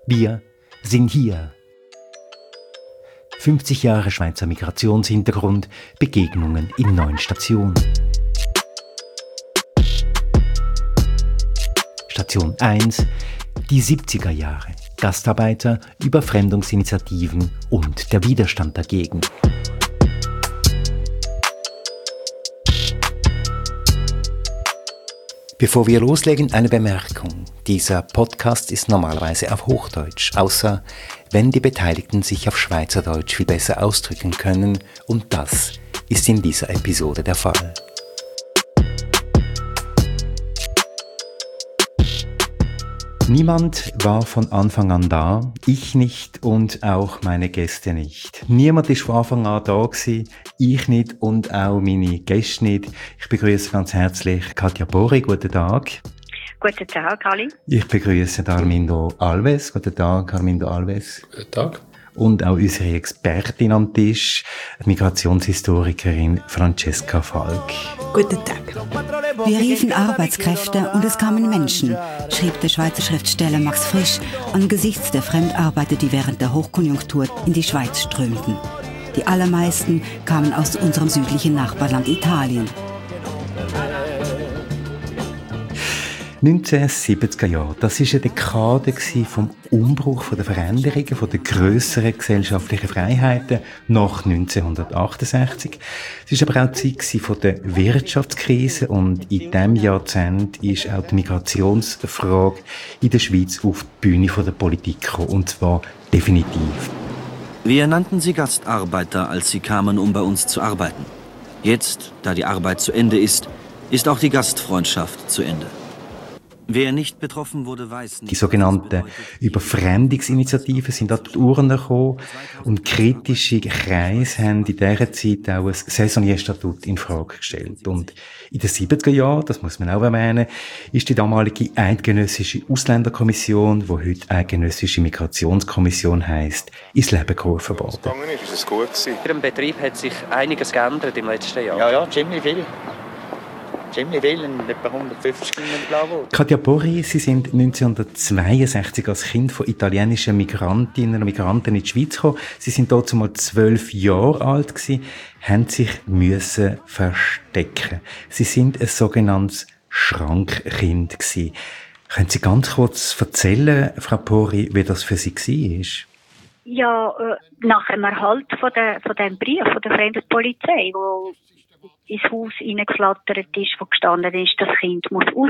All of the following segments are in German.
Wir sind hier. 50 Jahre Schweizer Migrationshintergrund, Begegnungen in 9 Stationen. Station 1, die 70er Jahre. Gastarbeiter, Überfremdungsinitiativen und der Widerstand dagegen. Bevor wir loslegen, eine Bemerkung. Dieser Podcast ist normalerweise auf Hochdeutsch, außer wenn die Beteiligten sich auf Schweizerdeutsch viel besser ausdrücken können, und das ist in dieser Episode der Fall. Niemand war von Anfang an da, ich nicht und auch meine Gäste nicht. Niemand ist von Anfang an da gewesen, ich nicht und auch meine Gäste nicht. Ich begrüße ganz herzlich Katja Bori, guten Tag. Guten Tag, Ali. Ich begrüße Armindo Alves, guten Tag, Armindo Alves. Guten Tag. Und auch unsere Expertin am Tisch, die Migrationshistorikerin Francesca Falk. Guten Tag. Wir riefen Arbeitskräfte und es kamen Menschen, schrieb der Schweizer Schriftsteller Max Frisch angesichts der Fremdarbeiter, die während der Hochkonjunktur in die Schweiz strömten. Die allermeisten kamen aus unserem südlichen Nachbarland Italien. 1970er Jahre, das war eine Dekade vom Umbruch, von der Veränderungen, von den grösseren gesellschaftlichen Freiheiten nach 1968. Es war aber auch die Zeit von der Wirtschaftskrise und in diesem Jahrzehnt ist auch die Migrationsfrage in der Schweiz auf die Bühne der Politik gekommen, und zwar definitiv. Wir nannten sie Gastarbeiter, als sie kamen, um bei uns zu arbeiten. Jetzt, da die Arbeit zu Ende ist auch die Gastfreundschaft zu Ende. Wer nicht betroffen wurde, weiß nicht. Die sogenannten Überfremdungsinitiativen sind an die Urne gekommen und kritische Kreise haben in dieser Zeit auch ein Saisonierstatut in Frage gestellt. Und in den 70er Jahren, das muss man auch erwähnen, ist die damalige Eidgenössische Ausländerkommission, die heute Eidgenössische Migrationskommission heisst, ins Leben gerufen worden. Ist es gut gewesen? Im Betrieb hat sich einiges geändert im letzten Jahr. Ja, ziemlich viel. Ziemlich viel, etwa 150 Kilometer. Katja Bori, Sie sind 1962 als Kind von italienischen Migrantinnen und Migranten in die Schweiz gekommen. Sie sind dort zumal 12 Jahre alt gewesen, haben sich müssen verstecken. Sie sind ein sogenanntes Schrankkind gewesen. Können Sie ganz kurz erzählen, Frau Bori, wie das für Sie war? Ja, nach dem Erhalt von dem Brief von der Fremdenpolizei, wo ins Haus hineingeflattert ist, wo gestanden ist, das Kind muss raus.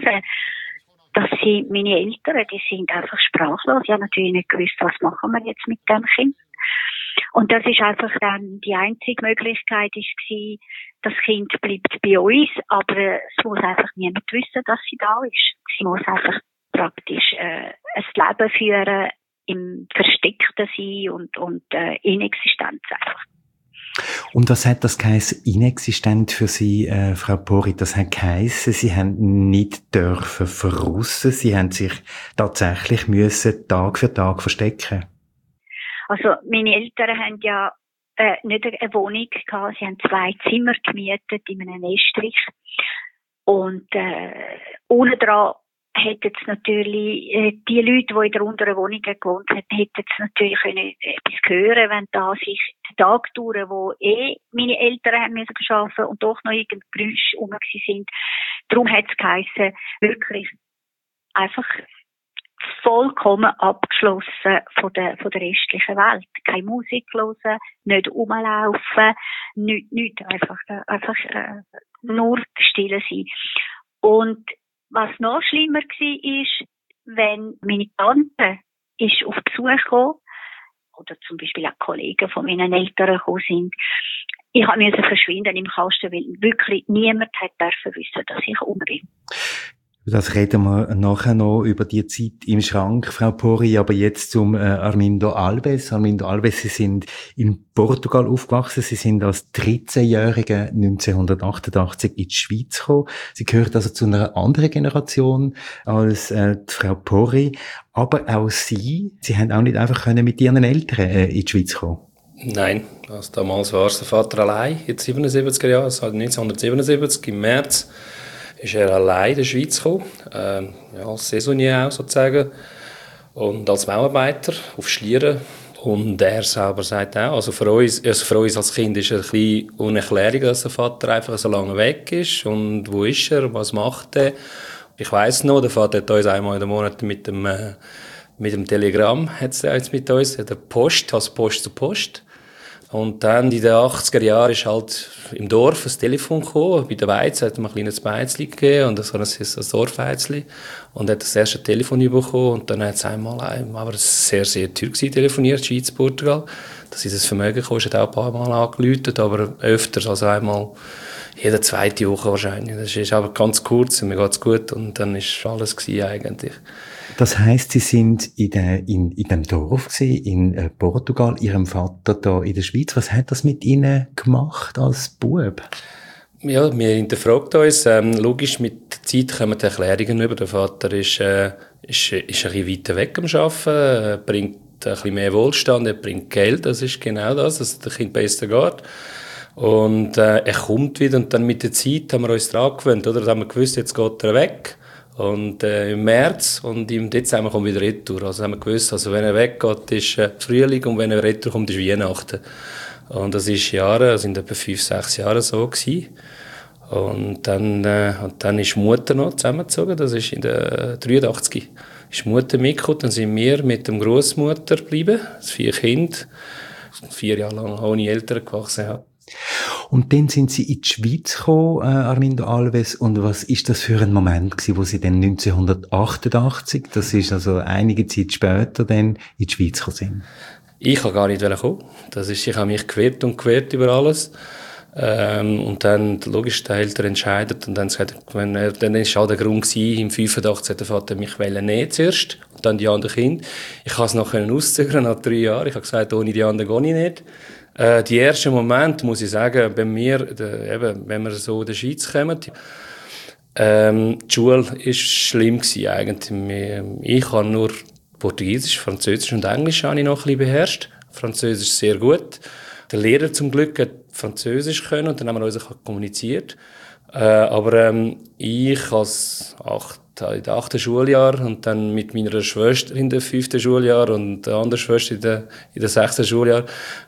Das sind meine Eltern, die sind einfach sprachlos. Ich habe natürlich nicht gewusst, was machen wir jetzt mit dem Kind. Und das ist einfach dann die einzige Möglichkeit war, das Kind bleibt bei uns, aber es muss einfach niemand wissen, dass sie da ist. Sie muss einfach praktisch ein Leben führen, im Versteckten sein und Inexistenz einfach. Und was hat das geheißen, inexistent für Sie, Frau Bori? Das hat geheißen, Sie haben nicht dürfen verrussen, Sie haben sich tatsächlich müssen Tag für Tag verstecken. Also meine Eltern haben ja nicht eine Wohnung gehabt, sie haben 2 Zimmer gemietet in einem Estrich. Und ohne dran hätten es natürlich, die Leute, die in der unteren Wohnung gewohnt haben, hätten es natürlich können etwas hören, wenn da sich die Tage dauern, wo meine Eltern haben müssen arbeiten und doch noch irgendein Geräusch rum sind. Darum hat es geheissen, wirklich einfach vollkommen abgeschlossen von der restlichen Welt. Keine Musik hören, nicht rumlaufen, nicht einfach nur still sein. Und was noch schlimmer war, ist, wenn meine Tante ist auf Besuch gekommen, oder zum Beispiel auch Kollegen von meinen Eltern gekommen sind. Ich musste verschwinden im Kasten, weil wirklich niemand hat dürfen wissen, dass ich um bin. Das reden wir nachher noch über die Zeit im Schrank, Frau Bori, aber jetzt zum Armindo Alves. Armindo Alves, Sie sind in Portugal aufgewachsen, Sie sind als 13-Jähriger 1988 in die Schweiz gekommen. Sie gehört also zu einer anderen Generation als die Frau Bori, aber auch Sie haben auch nicht einfach mit Ihren Eltern in die Schweiz kommen. Nein, also damals war der Vater allein, in den 77er Jahren, also 1977 im März. Ist er allein in der Schweiz gekommen, als Saisonier auch sozusagen. und als Bauarbeiter auf Schlieren. Und er selber sagt auch, also für uns als Kind ist es ein bisschen unerklärlich, dass der Vater einfach so lange weg ist. Und wo ist er, was macht er? Ich weiss noch, der Vater hat uns einmal in den Monat mit dem Telegramm, hat's jetzt mit uns, der Post, also Post zu Post. Und dann in den 80er Jahren ist halt im Dorf ein Telefon gekommen. Bei der Weiz hat man ein kleines Beizli gegeben und das war ein Dorfbeizli. Und hat das erste Telefon bekommen und dann hat es einmal, aber sehr, sehr teuer gewesen, telefoniert, Schweiz, Portugal. Das ist das Vermögen gekostet, auch ein paar Mal angeläutet, aber öfters, also einmal jede zweite Woche wahrscheinlich. Das ist aber ganz kurz und mir geht's gut und dann ist alles gewesen eigentlich. Das heisst, Sie sind in dem Dorf gewesen, in Portugal, Ihrem Vater da in der Schweiz. Was hat das mit Ihnen gemacht als Bub? Ja, wir hinterfragt uns. Logisch, mit der Zeit kommen die Erklärungen über. Der Vater ist ein bisschen weiter weg am Arbeiten, bringt ein bisschen mehr Wohlstand, er bringt Geld, das ist genau das, dass es dem Kind besser geht. Und er kommt wieder und dann mit der Zeit haben wir uns daran gewöhnt, oder? Da haben wir gewusst, jetzt geht er weg. Und im März und im Dezember kommt wieder retour. Also haben wir gewusst, also wenn er weggeht, ist Frühling und wenn er retour kommt, ist Weihnachten. Und das ist sind etwa 5-6 Jahre so gewesen. Und dann ist Mutter noch zusammengezogen, das ist in der 83. Ist Mutter mitgekommen, dann sind wir mit dem Großmutter geblieben, 4 Kinder, 4 Jahre lang ohne Eltern gewachsen. Ja. Und dann sind Sie in die Schweiz gekommen, Armindo Alves, und was ist das für ein Moment gewesen, wo Sie dann 1988, das ist also einige Zeit später, dann in die Schweiz gekommen sind? Ich wollte gar nicht kommen. Ich habe mich gewehrt über alles. Und dann, logisch, der Eltern entscheidet. Und dann ist auch der Grund gewesen, im 85 hat der Vater mich nehmen zuerst. Und dann die anderen Kinder. Ich konnte es noch auszögern, nach 3 Jahren. Ich habe gesagt, ohne die anderen gehe ich nicht. Die ersten Momente, muss ich sagen, bei mir, wenn wir so in der Schweiz kommen, die Schule war schlimm gewesen, eigentlich. Ich habe nur Portugiesisch, Französisch und Englisch habe ich noch ein bisschen beherrscht. Französisch sehr gut. Der Lehrer zum Glück hat Französisch können und dann haben wir uns kommuniziert. Aber ich als in der 8. Schuljahr und dann mit meiner Schwester in der 5. Schuljahr und der anderen Schwester in der 6. Schuljahr,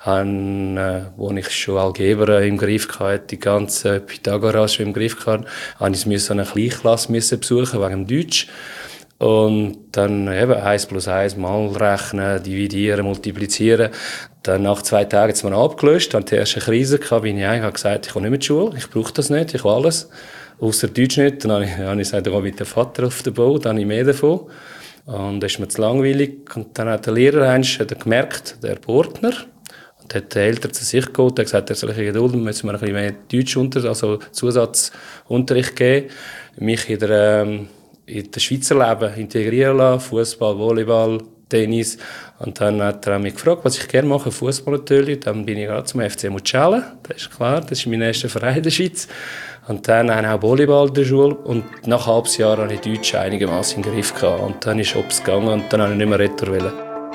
wo ich schon Algebra im Griff hatte, die ganze Pythagoras schon im Griff hatte, musste ich eine Kleinklasse besuchen wegen dem Deutsch. Und dann 1 plus 1 mal rechnen, dividieren, multiplizieren. Dann nach 2 Tagen hat es mir abgelöst, dann die erste Krise gehabt, bin ich habe gesagt, ich komme nicht mehr zur Schule, ich brauche das nicht, ich will alles. Ausser Deutsch nicht. Dann habe ich gesagt, ich gehe mit dem Vater auf den Bau, dann habe ich mehr davon. Und das ist mir zu langweilig. Und dann hat der Lehrer gemerkt, der Bortner, und hat die Eltern zu sich geholt, hat gesagt, er soll sich gedulden, müssen wir ein bisschen mehr Deutsch Zusatzunterricht geben. Mich in das Schweizer Leben integrieren lassen, Fußball, Volleyball, Tennis. Und dann hat er mich gefragt, was ich gerne mache, Fußball natürlich. Dann bin ich gerade zum FC Mucella, das ist klar, das ist mein erster Verein in der Schweiz. Und dann auch Volleyball in der Schule. Und nach einem halben Jahr hatte ich Deutsch einigermaßen im Griff gehabt. Und dann ist es gegangen und dann wollte ich nicht mehr retour wollen.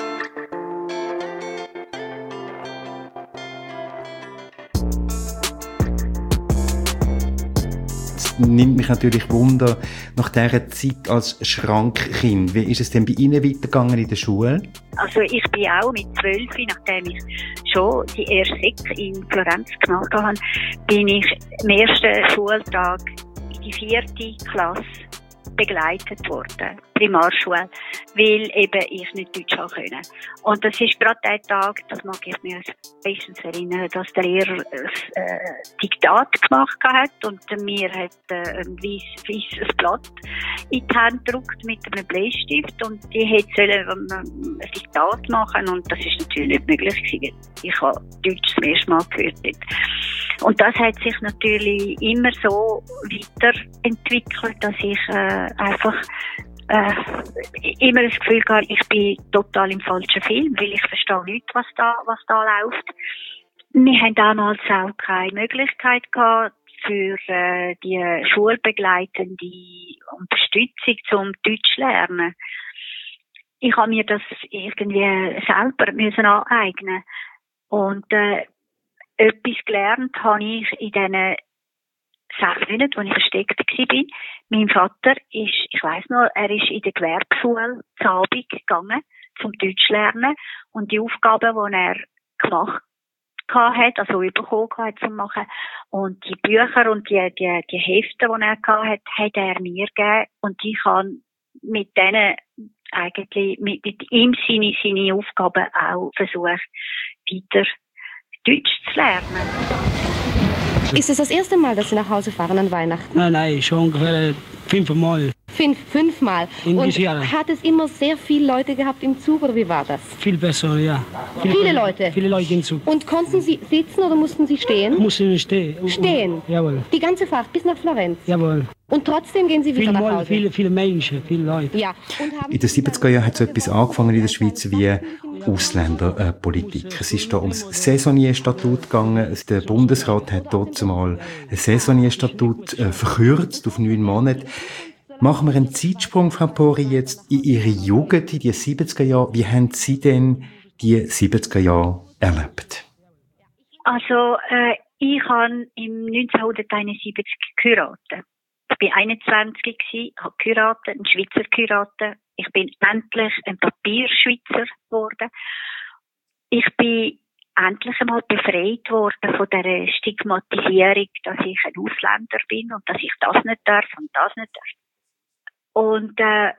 Nimmt mich natürlich Wunder, nach dieser Zeit als Schrankkind. Wie ist es denn bei Ihnen weitergegangen in der Schule? Also ich bin auch mit 12, nachdem ich schon die erste Sek in Florenz gemacht habe, bin ich am ersten Schultag in die 4. Klasse begleitet worden, Primarschule, weil eben ich nicht Deutsch haben können. Und das ist gerade der Tag, das mag ich mir bestens erinnern, dass der Lehrer ein Diktat gemacht hat und mir hat ein weißes Blatt in die Hand gedruckt mit einem Bleistift und die sollen ein Diktat machen und das ist natürlich nicht möglich gewesen. Ich habe Deutsch zum ersten Mal gehört. Und das hat sich natürlich immer so weiterentwickelt, dass ich einfach immer das Gefühl hatte, ich bin total im falschen Film, weil ich verstehe nicht, was da läuft. Wir haben damals auch keine Möglichkeit gehabt für die schulbegleitende Unterstützung zum Deutsch lernen. Ich habe mir das irgendwie selber müssen aneignen und etwas gelernt habe ich in diesen 6 Monate, als ich versteckt war. Mein Vater ist, ich weiss noch, er ist in der Gewerbeschule zur Abend gegangen, zum Deutsch lernen. Und die Aufgaben, die er gemacht hat, also bekommen hat zum Machen, und die Bücher und die Hefte, die er hatte, hat er mir gegeben. Und ich kann mit denen eigentlich, mit ihm seine Aufgaben auch versucht, weiter Deutsch zu lernen. Ist es das erste Mal, dass Sie nach Hause fahren an Weihnachten? Nein, schon ungefähr 5 Mal. Fünfmal. Und hat es immer sehr viele Leute gehabt im Zug, oder wie war das? Viel besser, ja. Viele Leute? Viele Leute im Zug. Und konnten Sie sitzen oder mussten Sie stehen? Mussten stehen. Stehen? Jawohl. Die ganze Fahrt bis nach Florenz? Jawohl. Und trotzdem gehen Sie wieder nach Hause? Viele Menschen, viele Leute. Ja. In den 70er Jahren hat so etwas angefangen in der Schweiz wie Ausländerpolitik. Es ist da ums Saisonierstatut gegangen. Der Bundesrat hat dort zumal ein Saisonierstatut verkürzt auf 9 Monate. Machen wir einen Zeitsprung, Frau Pori, jetzt in Ihre Jugend, in die 70er Jahre. Wie haben Sie denn die 70er Jahre erlebt? Also, ich habe im 1971 geheiratet. Ich war 21 gewesen, habe geheiratet, einen Schweizer geheiratet. Ich bin endlich ein Papierschweizer geworden. Ich bin endlich einmal befreit worden von der Stigmatisierung, dass ich ein Ausländer bin und dass ich das nicht darf und das nicht darf. Und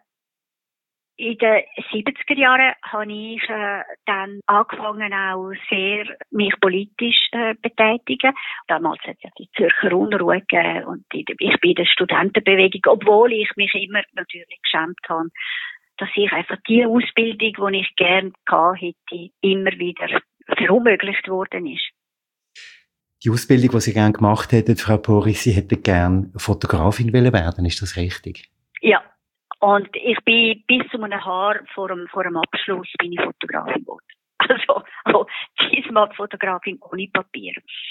in den 70er Jahren habe ich dann angefangen, auch sehr mich politisch betätigen. Damals hat es ja die Zürcher Unruhe gegeben und ich bin in der Studentenbewegung, obwohl ich mich immer natürlich geschämt habe, dass ich einfach die Ausbildung, die ich gerne gehabt hätte, immer wieder verunmöglicht worden ist. Die Ausbildung, die Sie gerne gemacht hätten, Frau Pori, Sie hätten gerne Fotografin werden, ist das richtig? Ja, und ich bin bis zu einem Haar vor dem Abschluss bin ich Fotografin geworden. Also diesmal Fotografin ohne Papier.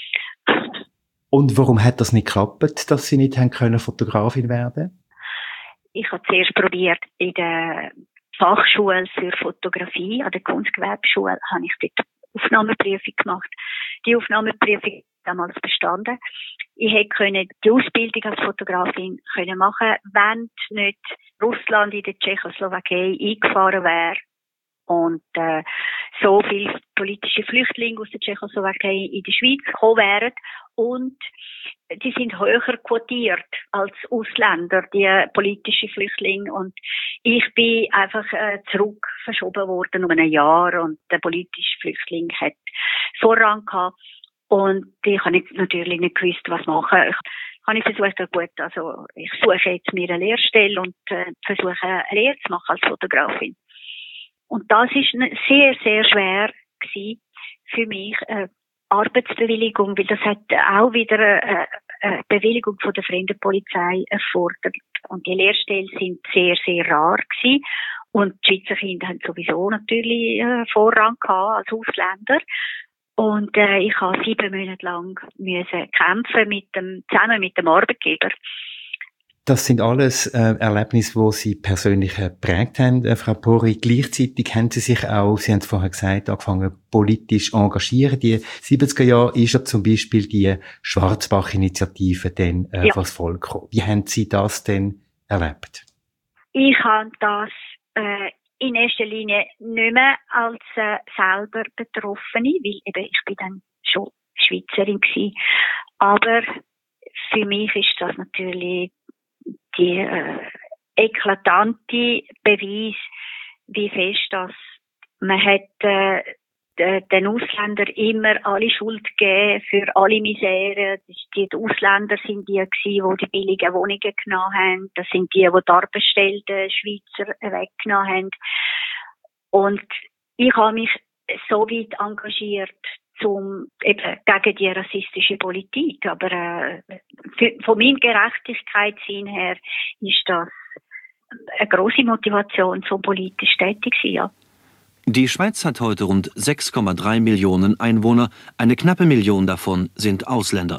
Und warum hat das nicht geklappt, dass Sie nicht haben können Fotografin werden? Ich habe zuerst probiert in der Fachschule für Fotografie, an der Kunstgewerbeschule, habe ich dort Aufnahmeprüfung gemacht. Die Aufnahmeprüfung damals bestanden. Ich hätte die Ausbildung als Fotografin können machen, wenn nicht Russland in der Tschechoslowakei eingefahren wäre und so viele politische Flüchtlinge aus der Tschechoslowakei in die Schweiz gekommen wären und die sind höher quotiert als Ausländer, die politische Flüchtlinge, und ich bin einfach zurück verschoben worden um ein Jahr und der politische Flüchtling hat Vorrang gehabt. Und ich habe natürlich nicht gewusst, was machen. Ich habe versucht, gut, also ich suche jetzt mir eine Lehrstelle und versuche eine Lehre zu machen als Fotografin. Und das ist sehr, sehr schwer gewesen für mich, Arbeitsbewilligung, weil das hat auch wieder eine Bewilligung von der Fremdenpolizei erfordert. Und die Lehrstellen sind sehr, sehr rar gewesen. Und die Schweizer Kinder haben sowieso natürlich Vorrang gehabt als Ausländer. Und ich habe 7 Monate lang müssen kämpfen zusammen mit dem Arbeitgeber. Das sind alles Erlebnisse, die Sie persönlich geprägt haben, Frau Pori. Gleichzeitig haben Sie sich auch, Sie haben es vorher gesagt, angefangen politisch engagieren. Die 70er Jahre ist ja zum Beispiel die Schwarzbach-Initiative dann vors Volk gekommen. Wie haben Sie das denn erlebt? Ich habe das in erster Linie nicht mehr als selber Betroffene, weil eben ich bin dann schon Schweizerin gewesen. Aber für mich ist das natürlich die eklatante Beweis, wie fest das man hat den Ausländern immer alle Schuld gegeben für alle Misere. Die Ausländer sind die gewesen, die billigen Wohnungen genommen haben. Das sind die Arbeitsstellen der Schweizer weggenommen haben. Und ich habe mich so weit engagiert gegen die rassistische Politik. Aber von meinem Gerechtigkeitssinn her ist das eine grosse Motivation, so politisch tätig zu sein, ja. Die Schweiz hat heute rund 6,3 Millionen Einwohner, eine knappe Million davon sind Ausländer.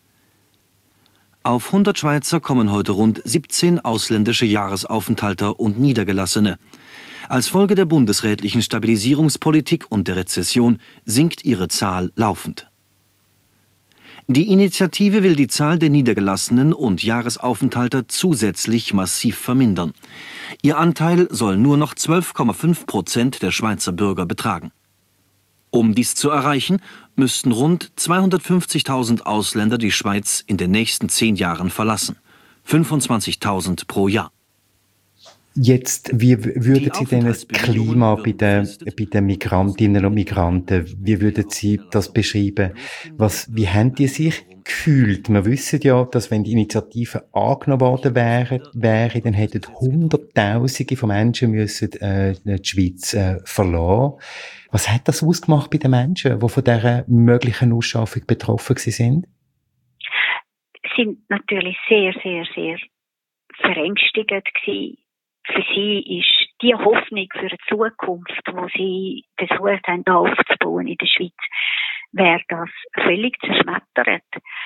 Auf 100 Schweizer kommen heute rund 17 ausländische Jahresaufenthalter und Niedergelassene. Als Folge der bundesrätlichen Stabilisierungspolitik und der Rezession sinkt ihre Zahl laufend. Die Initiative will die Zahl der Niedergelassenen und Jahresaufenthalter zusätzlich massiv vermindern. Ihr Anteil soll nur noch 12,5% der Schweizer Bürger betragen. Um dies zu erreichen, müssten rund 250.000 Ausländer die Schweiz in den nächsten 10 Jahren verlassen. 25.000 pro Jahr. Jetzt, wie würden Sie denn das Klima bei den Migrantinnen und Migranten, wie würden Sie das beschreiben? Wie haben die sich gefühlt? Wir wissen ja, dass wenn die Initiative angenommen worden wäre, dann hätten Hunderttausende von Menschen müssen die Schweiz verlassen. Was hat das ausgemacht bei den Menschen, die von dieser möglichen Ausschaffung betroffen sind? Sie sind natürlich sehr, sehr, sehr verängstigend gewesen. Für sie ist die Hoffnung für eine Zukunft, die sie versucht haben aufzubauen in der Schweiz, wäre das völlig zerschmettert.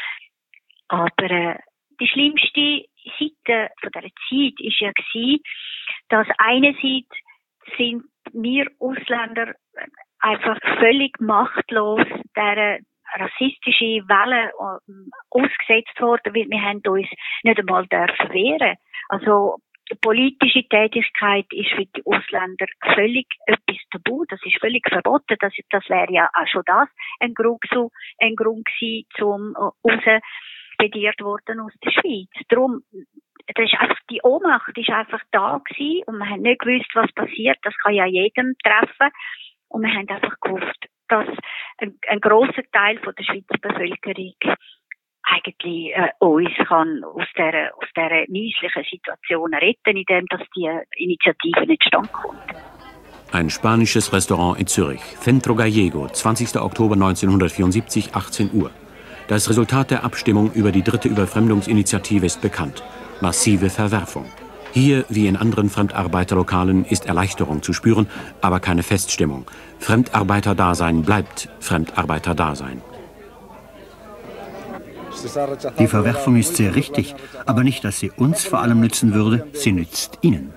Aber die schlimmste Seite von dieser Zeit ist ja gewesen, dass einerseits sind wir Ausländer einfach völlig machtlos dieser rassistische Welle ausgesetzt worden, weil wir haben uns nicht einmal dürfen wehren. Also politische Tätigkeit ist für die Ausländer völlig etwas tabu, das ist völlig verboten, das wäre ja auch schon das ein Grund gewesen, zum rausbediert worden aus der Schweiz. Darum, das ist einfach, die Ohnmacht ist einfach da gewesen und wir haben nicht gewusst, was passiert, das kann ja jedem treffen und wir haben einfach gehofft, dass ein grosser Teil von der Schweizer Bevölkerung eigentlich uns kann aus dieser misslichen Situation retten, indem dass die Initiative nicht stand kommt. Ein spanisches Restaurant in Zürich, Centro Gallego, 20. Oktober 1974, 18 Uhr. Das Resultat der Abstimmung über die 3. Überfremdungsinitiative ist bekannt. Massive Verwerfung. Hier, wie in anderen Fremdarbeiterlokalen, ist Erleichterung zu spüren, aber keine Feststimmung. Fremdarbeiterdasein bleibt Fremdarbeiterdasein. Die Verwerfung ist sehr richtig, aber nicht, dass sie uns vor allem nützen würde, sie nützt Ihnen.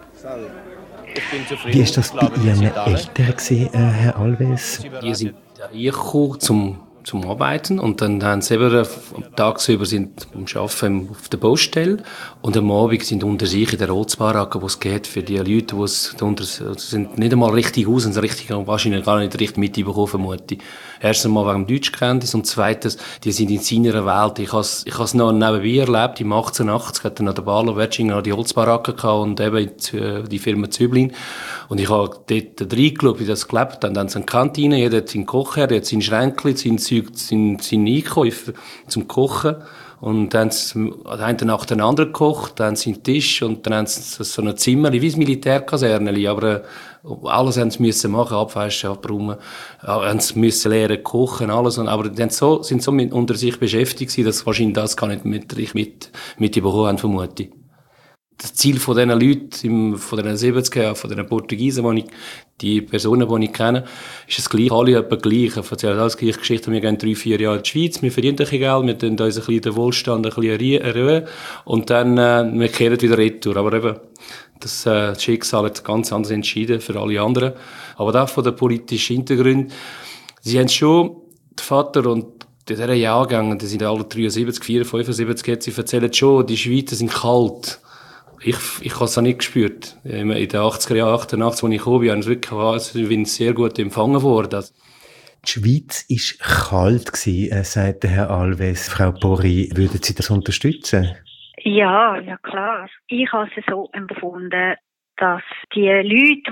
Wie ist das bei Ihren Eltern gewesen, Herr Alves? Die sind hier gekommen zum Arbeiten und dann haben sie eben tagsüber sind am Arbeiten auf der Baustelle und am Abend sind unter sich in der Rotsbaracke, wo es geht für die Leute, die es sind nicht einmal richtig aus und richtig wahrscheinlich gar nicht richtig mitbekommen, vermute ich. Erstens mal wegen dem Deutschkenntnis und zweitens, die sind in seiner Welt. Ich has noch nebenbei erlebt, im 1880 hat dann noch der Barlow Wetsching die Holzbaracke gehabt und eben die Firma Züblin. Und ich habe dort reingeschaut, wie das gelebt hat. Dann haben sie eine Kantine, jeder hat seinen Kocher, der hat sein Schränkchen, seine Einkäufe zum Kochen. Und dann haben sie einen nach dem anderen gekocht, dann haben sie einen Tisch und dann haben sie so ein Zimmer, wie ein Militärkaserne, aber alles haben sie müssen machen, abwaschen, abräumen, haben sie müssen lernen, kochen, alles. Aber die sind so unter sich beschäftigt gewesen, dass wahrscheinlich das gar nicht mit bekommen haben, vermute ich. Das Ziel von diesen Leuten, von diesen 70 Jahren, von diesen Portugiesen, die Personen, die ich kenne, ist es gleich, alle etwa gleich. Ich erzähle alles gleiche Geschichte. Wir gehen 3-4 Jahre in die Schweiz, wir verdienen ein bisschen Geld, wir tun uns ein bisschen den Wohlstand ein bisschen erhöhen und dann, wir kehren wieder retour. Aber eben, das Schicksal hat ganz anders entschieden für alle anderen. Aber das von den politischen Hintergründen, sie haben schon, der Vater und dieser Jahrgang, die sind alle 73, 74, 75, jetzt, sie erzählen schon, die Schweizer sind kalt. Ich habe es auch nicht gespürt. In den 80er Jahren, 88, als ich gekommen bin, bin ich sehr gut empfangen worden. Die Schweiz war kalt gewesen, sagte Herr Alves. Frau Pori, würden Sie das unterstützen? Ja, klar. Ich habe es so empfunden, dass die Leute,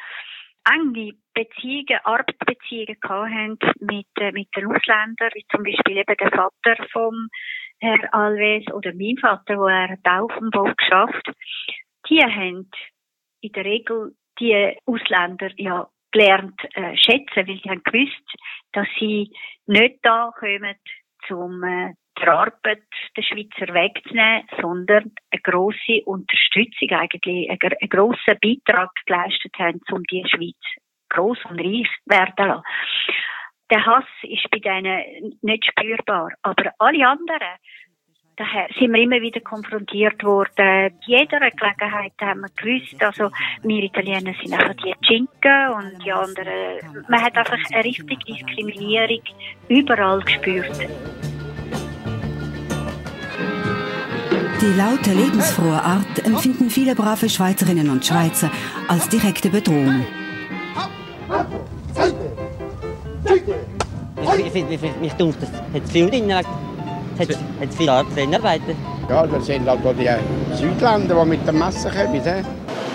die enge Beziehungen, Arbeitsbeziehungen hatten mit den Ausländern, wie zum Beispiel eben der Vater vom Herr Alves oder mein Vater, wo er auch auf dem Bau geschafft, die haben in der Regel die Ausländer ja gelernt schätzen, weil sie haben gewusst, dass sie nicht da kommen, um die Arbeit der Schweizer wegzunehmen, sondern eine grosse Unterstützung eigentlich, einen grossen Beitrag geleistet haben, um die Schweiz gross und reich werden zu lassen. Der Hass ist bei denen nicht spürbar. Aber alle anderen, daher sind wir immer wieder konfrontiert worden. Jeder Gelegenheit haben wir gewusst, also wir Italiener sind einfach die Cinque und die anderen. Man hat einfach eine richtige Diskriminierung überall gespürt. Die laute, lebensfrohe Art empfinden viele brave Schweizerinnen und Schweizer als direkte Bedrohung. Mich denkt, es hat viel drin, hat viel arbeiten. Ja, das sind halt auch die Südländer, die mit dem Messer kommen.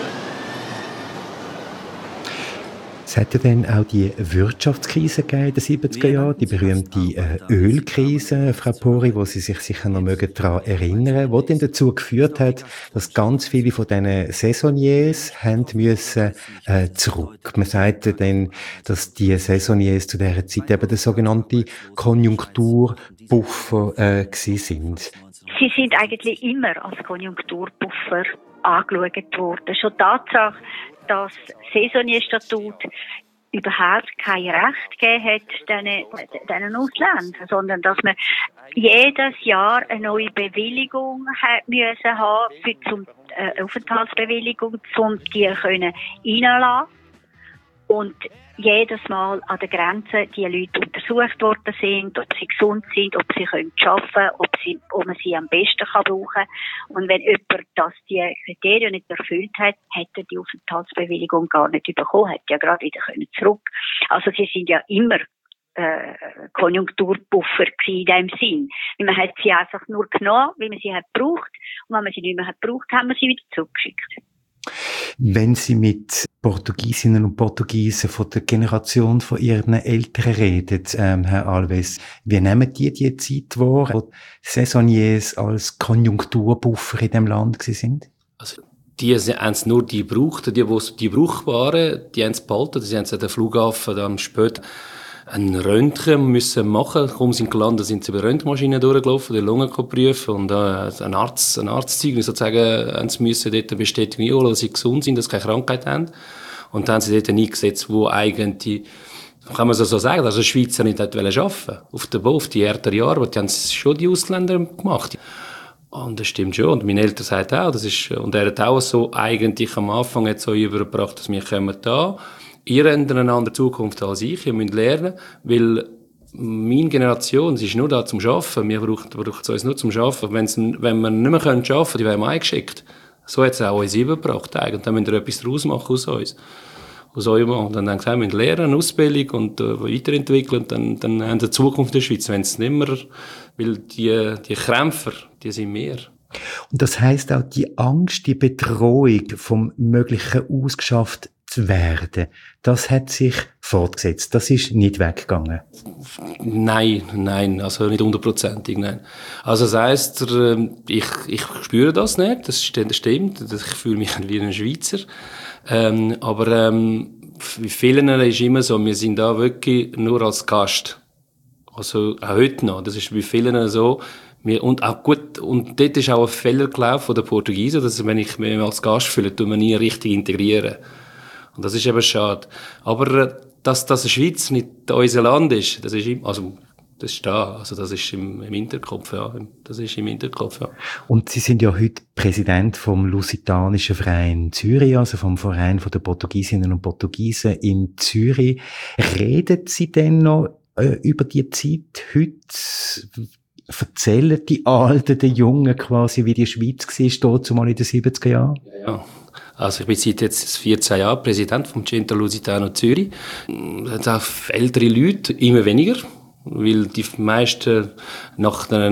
Es hat ja dann auch die Wirtschaftskrise gegeben in den 70er Jahren, die berühmte Ölkrise, Frau Pori, wo Sie sich sicher noch daran erinnern, die dann dazu geführt hat, dass ganz viele von diesen Saisonniers haben müssen zurück. Man sagte dann, dass die Saisonniers zu dieser Zeit eben der sogenannte Konjunkturbuffer gewesen sind. Sie sind eigentlich immer als Konjunkturbuffer angeschaut worden. Schon die Tatsache, dass das Saisonierstatut überhaupt kein Recht gegeben hat, diesen Ausländern, sondern dass man jedes Jahr eine neue Bewilligung hat müssen haben, zum Aufenthaltsbewilligung, um die können reinlassen. Und jedes Mal an der Grenze die Leute untersucht worden sind, ob sie gesund sind, ob sie arbeiten können, ob man sie am besten brauchen kann. Und wenn jemand die Kriterien nicht erfüllt hat, hätte er die Aufenthaltsbewilligung gar nicht bekommen, hätte ja gerade wieder zurück. Also sie sind ja immer Konjunkturbuffer in dem Sinn. Man hat sie einfach nur genommen, wie man sie hat gebraucht. Und wenn man sie nicht mehr hat gebraucht, haben wir sie wieder zurückgeschickt. Wenn Sie mit Portugiesinnen und Portugiesen von der Generation von Ihren Eltern reden, Herr Alves, wie nehmen die Zeit wahr, wo Saisonniers als Konjunkturbuffer in diesem Land sind? Also, die haben es nur die gebraucht, die brauchbaren, die haben es behalten, sie haben es an den Flughafen dann später ein Röntgen müssen machen. Kaum sind gelandet, sind sie über Röntgenmaschinen durchgelaufen, die Lunge prüfen und ein Arztzeugnis sozusagen haben sie müssen dort eine Bestätigung einholen, dass sie gesund sind, dass sie keine Krankheit haben. Und dann haben sie dort eingesetzt, wo eigentlich, kann man so sagen, dass die Schweizer nicht arbeiten wollten. Auf die älteren Jahre, die haben schon die Ausländer gemacht. Und das stimmt schon. Und mein Eltern sagt auch, und er hat auch so eigentlich am Anfang jetzt so übergebracht, dass wir kommen da. Ihr habt eine andere Zukunft als ich. Ihr müsst lernen, weil meine Generation, sie ist nur da zum Arbeiten. Wir brauchen es uns nur zum Arbeiten. Wenn wir nicht mehr arbeiten können, die werden wir eingeschickt. So hat es auch uns übergebracht. Eigentlich. Dann müsst ihr etwas daraus machen aus uns. Aus eurem Mann. Und dann haben wir müssen lernen, Ausbildung und weiterentwickeln. Dann haben wir eine Zukunft in der Schweiz. Wenn es nicht mehr, weil die Krämpfer, die sind mehr. Und das heisst auch, die Angst, die Bedrohung vom möglichen ausgeschafft zu werden, das hat sich fortgesetzt. Das ist nicht weggegangen. Nein, also nicht 100%, nein. Also das heisst, ich spüre das nicht, das stimmt, ich fühle mich wie ein Schweizer. Aber bei vielen ist immer so, wir sind da wirklich nur als Gast. Also auch heute noch, das ist bei vielen so. Und auch gut, und dort ist auch ein Fehler gelaufen von den Portugiesen, dass wenn ich mich als Gast fühle, tun wir nie richtig integrieren. Und das ist eben schade. Aber, dass die Schweiz nicht unser Land ist, das ist das ist da. Also, das ist im Hinterkopf, ja. Das ist im Hinterkopf, ja. Und Sie sind ja heute Präsident vom Lusitanischen Verein Zürich, also vom Verein der Portugiesinnen und Portugiesen in Zürich. Reden Sie denn noch über die Zeit heute? Erzählen die Alten, die Jungen quasi, wie die Schweiz war, dort zumal in den 70er Jahren? Ja. Also ich bin seit jetzt 14 Jahren Präsident vom Centro Lusitano Zürich. Das sind auch ältere Leute, immer weniger, weil die meisten nach die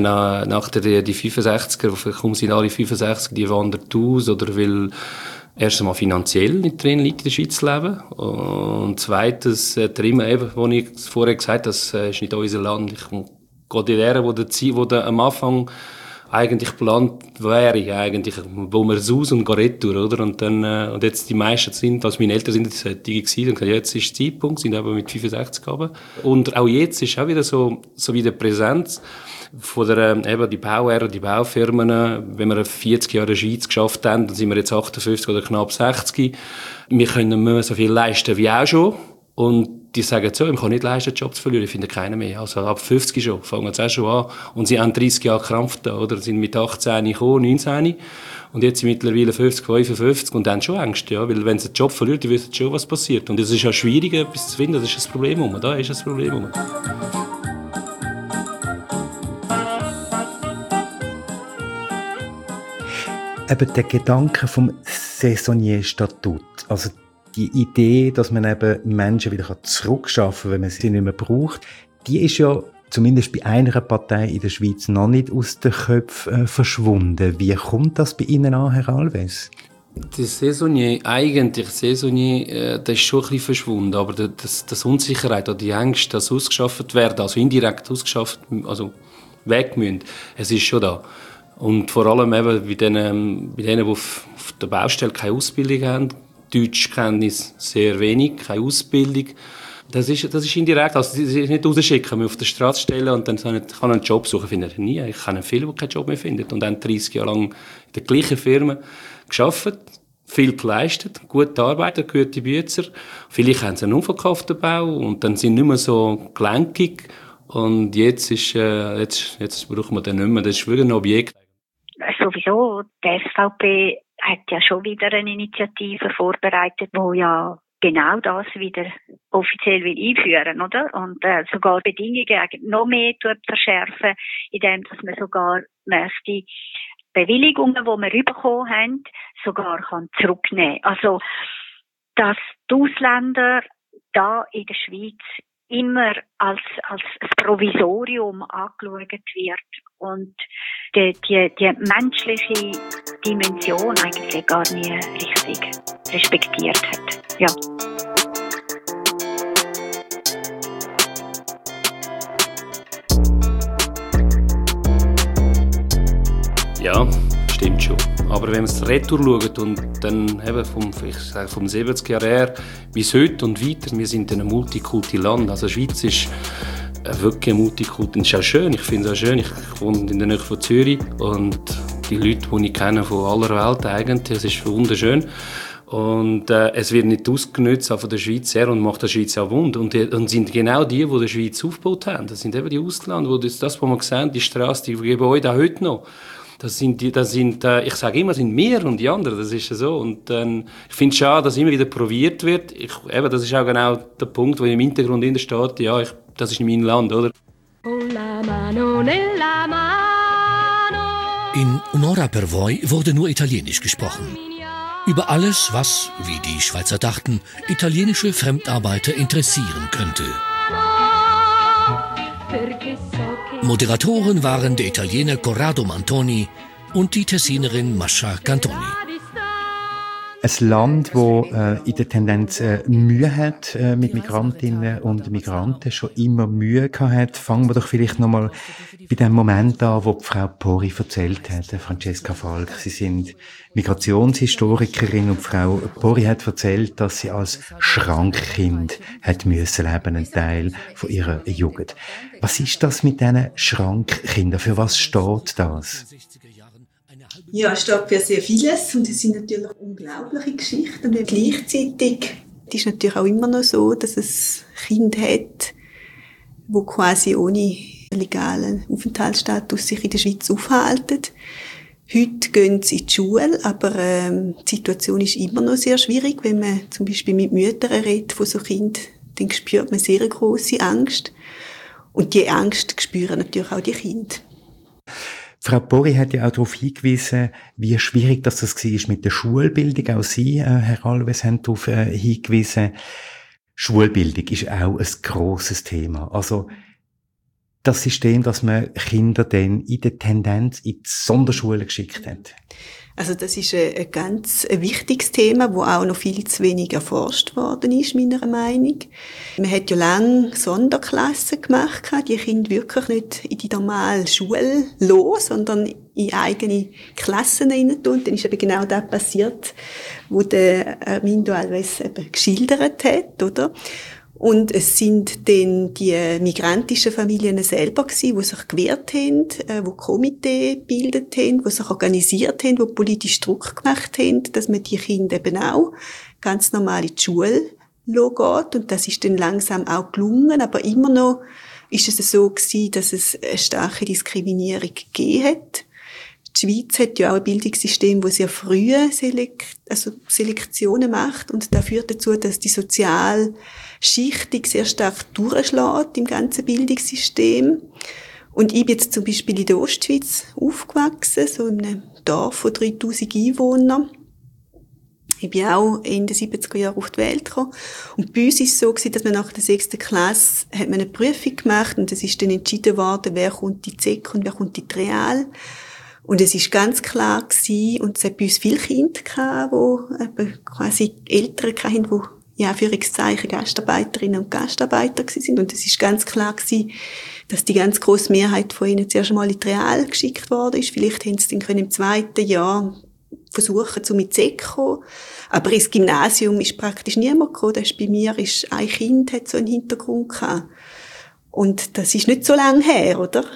65er, kaum sind alle 65er, die wandern aus, oder weil erst einmal finanziell nicht drin liegt, in der Schweiz leben. Und zweitens, immer eben, wo ich vorher gesagt habe, das ist nicht unser Land. Ich gehe in der, wo der am Anfang eigentlich geplant wäre, eigentlich, wo man raus und retour, oder? Und dann, und jetzt die meisten sind, also meine Eltern sind die gewesen, und jetzt ist der Zeitpunkt, sind aber mit 65 runter. Und auch jetzt ist auch wieder so wie der Präsenz von eben die Bauherren, die Baufirmen, wenn wir 40 Jahre in der Schweiz geschafft haben, dann sind wir jetzt 58 oder knapp 60. Wir können nicht mehr so viel leisten wie auch schon. Und die sagen so, ich kann nicht leisten, den Job zu verlieren, ich finde keinen mehr. Also ab 50 schon, fangen sie auch schon an. Und sie haben 30 Jahre gekrampft da, oder? Sind mit 18 gekommen, 19. Und jetzt sind mittlerweile 50, 55 und haben schon Angst, ja. Weil wenn sie den Job verlieren, die wissen schon, was passiert. Und es ist ja schwierig, etwas zu finden, das ist das Problem. Da ist das Problem. Eben der Gedanke vom Saisonnier-Statut, also die Idee, dass man eben Menschen wieder zurückschaffen kann, wenn man sie nicht mehr braucht, die ist ja zumindest bei einer Partei in der Schweiz noch nicht aus den Köpfen verschwunden. Wie kommt das bei Ihnen an, Herr Alves? Der Saisonnier, der ist schon ein bisschen verschwunden, aber das Unsicherheit oder die Ängste, dass ausgeschafft werden, also indirekt ausgeschafft, also weg müssen, es ist schon da. Und vor allem eben bei denen, die auf der Baustelle keine Ausbildung haben, Deutschkenntnis sehr wenig, keine Ausbildung. Das ist indirekt, also sie sich nicht rausschicken, mich auf der Straße stellen und dann kann ich einen Job suchen. Finde ich nie. Ich kenne viele, die keinen Job mehr finden und haben 30 Jahre lang in der gleichen Firma gearbeitet, viel geleistet, gute Arbeiter, gute Bützer. Vielleicht haben sie einen unverkauften Bau und dann sind nicht mehr so gelenkig. Und jetzt brauchen wir den nicht mehr. Das ist wirklich ein Objekt. Sowieso, die SVP hat ja schon wieder eine Initiative vorbereitet, wo ja genau das wieder offiziell will einführen, oder? Und sogar Bedingungen noch mehr verschärfen, indem dass man sogar möchte Bewilligungen, die wir bekommen haben, sogar kann zurücknehmen. Also, dass die Ausländer da in der Schweiz immer als Provisorium angeschaut wird und die menschliche Dimension eigentlich gar nie richtig respektiert hat. Ja. Ja, stimmt schon. Aber wenn man es retour schaut und dann eben vom 70er Jahr her bis heute und weiter, wir sind ein Multikulti-Land. Also die Schweiz ist wirklich ein Multikulti. Das ist auch schön, ich finde es auch schön. Ich wohne in der Nähe von Zürich und die Leute, die ich kenne von aller Welt eigentlich, das ist wunderschön. Und es wird nicht ausgenutzt von der Schweiz her und macht der Schweiz auch wund. Und sind genau die die Schweiz aufgebaut haben. Das sind eben die Ausländer, wo das was wir sehen, die Straße, die Gebäude auch heute noch. Ich sage immer, sind wir und die anderen, das ist so. Und ich finde es schade, dass immer wieder probiert wird. Das ist auch genau der Punkt, wo im Hintergrund steht, ja, das ist mein Land, oder? In Un'ora per voi wurde nur Italienisch gesprochen. Über alles, was, wie die Schweizer dachten, italienische Fremdarbeiter interessieren könnte. Moderatoren waren der Italiener Corrado Mantoni und die Tessinerin Mascha Cantoni. Ein Land, das in der Tendenz Mühe hat mit Migrantinnen und Migranten, schon immer Mühe gehabt hat. Fangen wir doch vielleicht nochmal bei dem Moment an, wo die Frau Pori erzählt hat, Francesca Falk. Sie sind Migrationshistorikerin und Frau Pori hat erzählt, dass sie als Schrankkind hat müssen leben, ein Teil von ihrer Jugend. Was ist das mit diesen Schrankkindern? Für was steht das? Ja, es steht für sehr vieles und es sind natürlich unglaubliche Geschichten. Und gleichzeitig ist es natürlich auch immer noch so, dass es Kinder hat, die quasi ohne legalen Aufenthaltsstatus sich in der Schweiz aufhalten. Heute gehen sie in die Schule, aber die Situation ist immer noch sehr schwierig. Wenn man zum Beispiel mit Müttern redet von so Kindern, dann spürt man sehr grosse Angst. Und die Angst spüren natürlich auch die Kinder. Frau Pori hat ja auch darauf hingewiesen, wie schwierig das war mit der Schulbildung. Auch Sie, Herr Alves, haben darauf hingewiesen. Schulbildung ist auch ein grosses Thema. Also das System, dass man Kinder dann in der Tendenz in die Sonderschule geschickt hat. Also das ist ein ganz wichtiges Thema, das auch noch viel zu wenig erforscht worden ist, meiner Meinung. Man hat ja lange Sonderklassen gemacht, die Kinder wirklich nicht in die normale Schule los, sondern in eigene Klassen rein tun. Dann ist eben genau das passiert, was der Armindo Alves eben geschildert hat, oder? Und es sind dann die migrantischen Familien selber gewesen, die sich gewehrt haben, die Komitee gebildet haben, die sich organisiert haben, die politisch Druck gemacht haben, dass man die Kinder eben auch ganz normal in die Schule geht. Und das ist dann langsam auch gelungen, aber immer noch ist es so gewesen, dass es eine starke Diskriminierung gegeben hat. Die Schweiz hat ja auch ein Bildungssystem, das sehr frühe Selektionen macht, und das führt dazu, dass die Sozialschichtung sehr stark durchschlägt im ganzen Bildungssystem. Und ich bin jetzt zum Beispiel in der Ostschweiz aufgewachsen, so in einem Dorf von 3000 Einwohnern. Ich bin auch Ende 70er Jahre auf die Welt gekommen. Und bei uns war es so, dass man nach der 6. Klasse hat man eine Prüfung gemacht und es ist dann entschieden worden, wer kommt in die Sek und wer kommt in die Real. Und es ist ganz klar gewesen, und es hat bei uns viele Kinder gehabt, die quasi Eltern hatten, die in Anführungszeichen Gastarbeiterinnen und Gastarbeiter sind. Und es ist ganz klar gewesen, dass die ganz grosse Mehrheit von ihnen zuerst einmal in die Real geschickt worden ist. Vielleicht haben sie dann im 2. Jahr versuchen, zu mit Sek zu kommen. Aber ins Gymnasium ist praktisch niemand gekommen. Das ist bei mir ist ein Kind, hat so einen Hintergrund gehabt. Und das ist nicht so lange her, oder?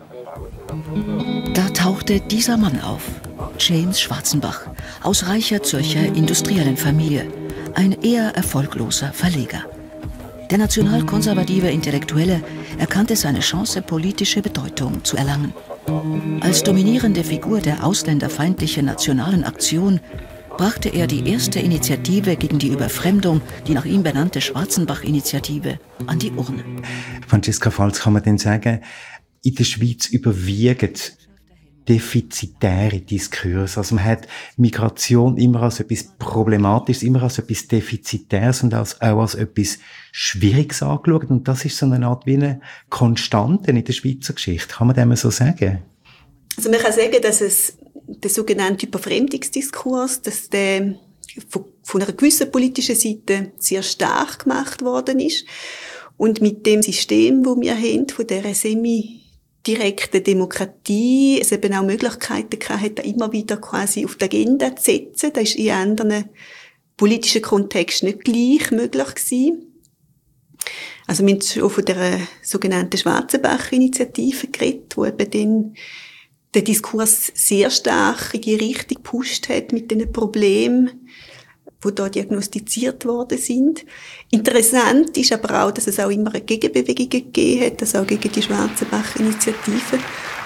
Da tauchte dieser Mann auf, James Schwarzenbach, aus reicher Zürcher industriellen Familie, ein eher erfolgloser Verleger. Der nationalkonservative Intellektuelle erkannte seine Chance, politische Bedeutung zu erlangen. Als dominierende Figur der ausländerfeindlichen nationalen Aktion brachte er die erste Initiative gegen die Überfremdung, die nach ihm benannte Schwarzenbach-Initiative, an die Urne. Francesca Falz, kann man denn sagen, in der Schweiz überwiegen defizitäre Diskurse. Also man hat Migration immer als etwas Problematisches, immer als etwas Defizitäres und auch als etwas Schwieriges angeschaut. Und das ist so eine Art wie eine Konstante in der Schweizer Geschichte. Kann man dem so sagen? Also man kann sagen, dass es der sogenannte Überfremdungsdiskurs, dass der von einer gewissen politischen Seite sehr stark gemacht worden ist. Und mit dem System, das wir haben, von dieser semi-direkten Demokratie, es eben auch Möglichkeiten gehabt, immer wieder quasi auf die Agenda zu setzen. Das ist in anderen politischen Kontexten nicht gleich möglich gewesen. Also wir haben schon von der sogenannten Schwarzenbach-Initiative geredet, wo eben dann der Diskurs sehr stark in die Richtung gepusht hat mit den Problemen, die da diagnostiziert worden sind. Interessant ist aber auch, dass es auch immer eine Gegenbewegung gegeben hat, also auch gegen die Schwarzenbach-Initiative.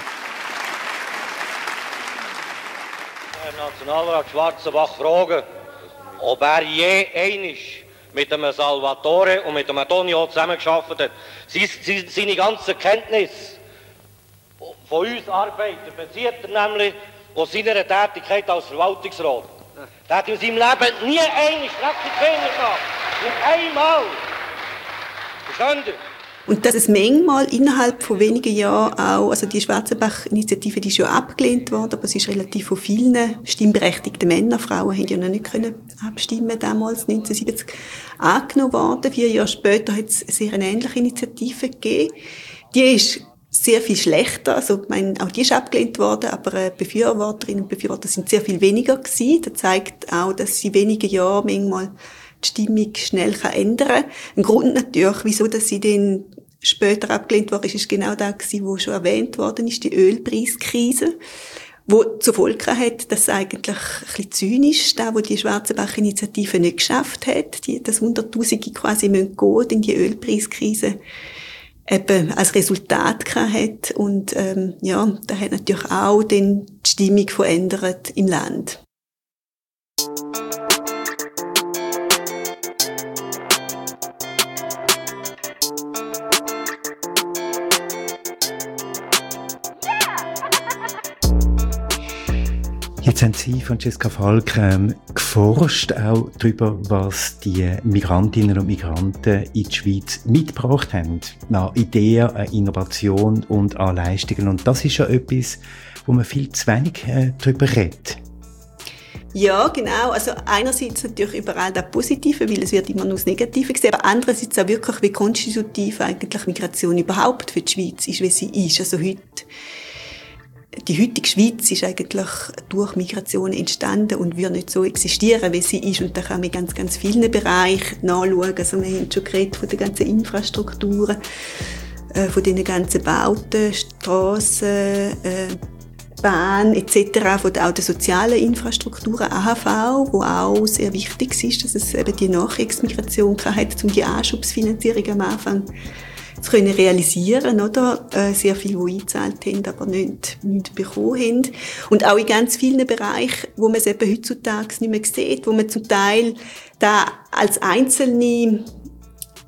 Herr Nationalrat Schwarzenbach fragen, ob er je einmal mit dem Salvatore und mit dem Antonio zusammengearbeitet hat. Seine ganze Kenntnis von uns Arbeiter bezieht er nämlich aus seiner Tätigkeit als Verwaltungsrat. Er hat in seinem Leben nie eine Strecke Finger gehabt. Nicht einmal. Verstehen Sie? Und dass es manchmal innerhalb von wenigen Jahren auch, also die Schwarzenbach-Initiative, die ist ja abgelehnt worden, aber es ist relativ von vielen stimmberechtigten Männern, Frauen haben ja noch nicht können abstimmen, damals 1970, angenommen worden. 4 Jahre später hat es sehr eine ähnliche Initiative gegeben. Die ist sehr viel schlechter, also ich meine, auch die ist abgelehnt worden, aber Befürworterinnen und Befürworter sind sehr viel weniger gewesen. Das zeigt auch, dass sie in wenigen Jahren manchmal die Stimmung schnell ändern kann. Ein Grund natürlich, wieso dass sie dann später abgelehnt worden ist genau das gewesen, was schon erwähnt worden ist, die Ölpreiskrise, wo zur Folge hat, dass eigentlich ein bisschen zynisch, da wo die Schwarzenbach-Initiative nicht geschafft hat, dass Hunderttausende quasi gehen müssen in die Ölpreiskrise, eben als Resultat hat. Und ja, da hat natürlich auch dann die Stimmung verändert im Land. Jetzt haben Sie, Francesca Falk, geforscht auch darüber, was die Migrantinnen und Migranten in die Schweiz mitgebracht haben. An Ideen, an Innovation und an Leistungen. Und das ist ja etwas, wo man viel zu wenig darüber redet. Ja, genau. Also einerseits natürlich überall das Positive, weil es wird immer nur das Negative gesehen, aber andererseits auch wirklich, wie konstitutiv eigentlich Migration überhaupt für die Schweiz ist, wie sie ist. Also die heutige Schweiz ist eigentlich durch Migration entstanden und wird nicht so existieren, wie sie ist. Und da kann man in ganz, ganz vielen Bereichen nachschauen. Also wir haben schon geredet von den ganzen Infrastrukturen, von den ganzen Bauten, Strassen, Bahn etc., von auch den sozialen Infrastrukturen, AHV, wo auch sehr wichtig ist, dass es eben die Nachkriegsmigration hat, um die Anschubsfinanzierung am Anfang zu können realisieren, oder? Sehr viele, die eingezahlt haben, aber nicht bekommen haben. Und auch in ganz vielen Bereichen, wo man es eben heutzutage nicht mehr sieht, wo man zum Teil da als einzelne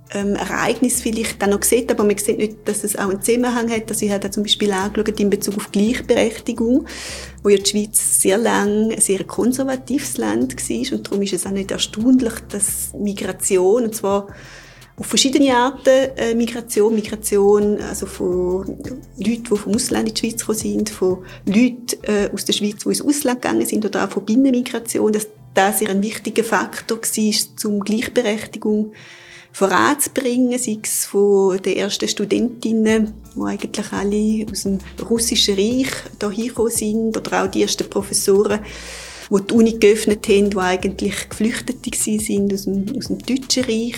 Ereignis vielleicht dann noch sieht, aber man sieht nicht, dass es auch einen Zusammenhang hat. Also ich habe da zum Beispiel angeschaut in Bezug auf Gleichberechtigung, wo ja die Schweiz sehr lange ein sehr konservatives Land war und darum ist es auch nicht erstaunlich, dass Migration, und zwar auf verschiedene Arten Migration, also von Leuten, die vom Ausland in die Schweiz gekommen sind, von Leuten aus der Schweiz, die ins Ausland gegangen sind, oder auch von Binnenmigration, dass das sehr ein wichtiger Faktor war, um Gleichberechtigung voranzubringen, sei es von den ersten Studentinnen, die eigentlich alle aus dem Russischen Reich hierher gekommen sind, oder auch die ersten Professoren, die Uni geöffnet haben, die eigentlich Geflüchtete waren aus dem Deutschen Reich,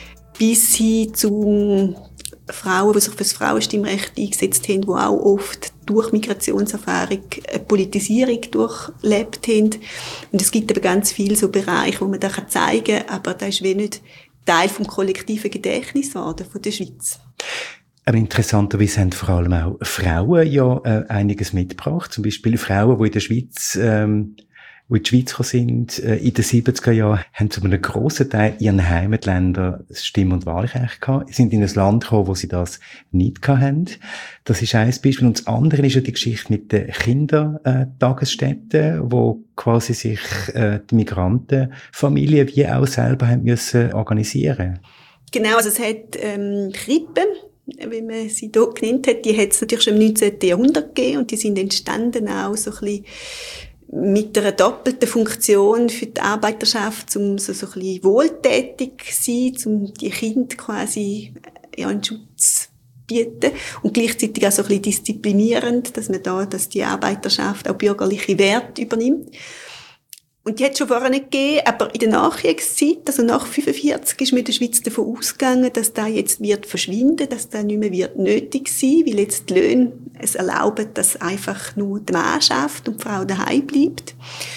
bis hin zu Frauen, die sich für das Frauenstimmrecht eingesetzt haben, die auch oft durch Migrationserfahrung eine Politisierung durchlebt haben. Und es gibt eben ganz viele so Bereiche, wo man das zeigen kann, aber das ist wie nicht Teil vom kollektiven Gedächtnis geworden von der Schweiz. Aber interessanterweise haben vor allem auch Frauen ja einiges mitgebracht. Zum Beispiel Frauen, die in der Schweiz, die in die Schweiz gekommen sind, in den 70er Jahren, haben zu einem grossen Teil ihren Heimatländern das Stimm- und Wahlrecht gehabt. Sie sind in ein Land gekommen, wo sie das nicht hatten. Das ist ein Beispiel. Und das andere ist ja die Geschichte mit den Kindertagesstätten, wo quasi sich die Migrantenfamilien wie auch selber haben müssen organisieren. Genau, also es hat Krippen, wie man sie hier genannt hat, die hat es natürlich schon im 19. Jahrhundert gegeben und die sind entstanden auch so ein bisschen mit einer doppelten Funktion für die Arbeiterschaft, um so ein bisschen wohltätig zu sein, um die Kinder quasi einen Schutz bieten und gleichzeitig auch so ein bisschen disziplinierend, dass die Arbeiterschaft auch bürgerliche Werte übernimmt. Und die hat es schon vorher nicht gegeben, aber in der Nachkriegszeit, also nach 1945, ist man in der Schweiz davon ausgegangen, dass das jetzt wird verschwinden, dass das nicht mehr wird nötig sein, weil jetzt die Löhne es erlauben, dass einfach nur die Mann schafft und die Frau daheim bleibt.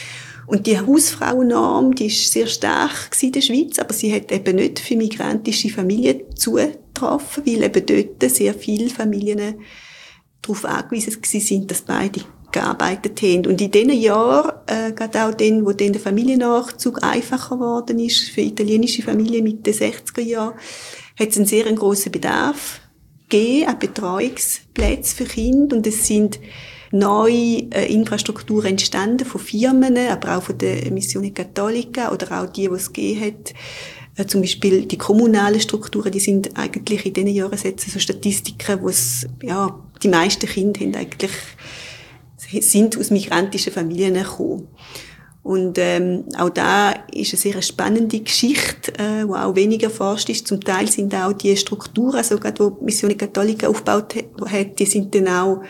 Und die Hausfrauennorm, die ist sehr stark in der Schweiz, aber sie hat eben nicht für migrantische Familien zugetroffen, weil eben dort sehr viele Familien darauf angewiesen waren, dass beide gearbeitet haben. Und in diesen Jahren, gerade auch dann, wo dann der Familiennachzug einfacher geworden ist, für italienische Familien mit den 60er Jahren, hat es einen sehr grossen Bedarf gegeben, an Betreuungsplätzen für Kinder. Und es sind neue Infrastrukturen entstanden von Firmen, aber auch von der Missione Cattolica oder auch die es gegeben hat. Zum Beispiel die kommunalen Strukturen, die sind eigentlich in diesen Jahren so Statistiken, wo es, die meisten Kinder haben eigentlich sind aus migrantischen Familien gekommen. Und auch da ist eine sehr spannende Geschichte, die auch weniger erforscht ist. Zum Teil sind auch die Strukturen, also gerade wo die Missione Cattolica aufgebaut hat, die sind dann auch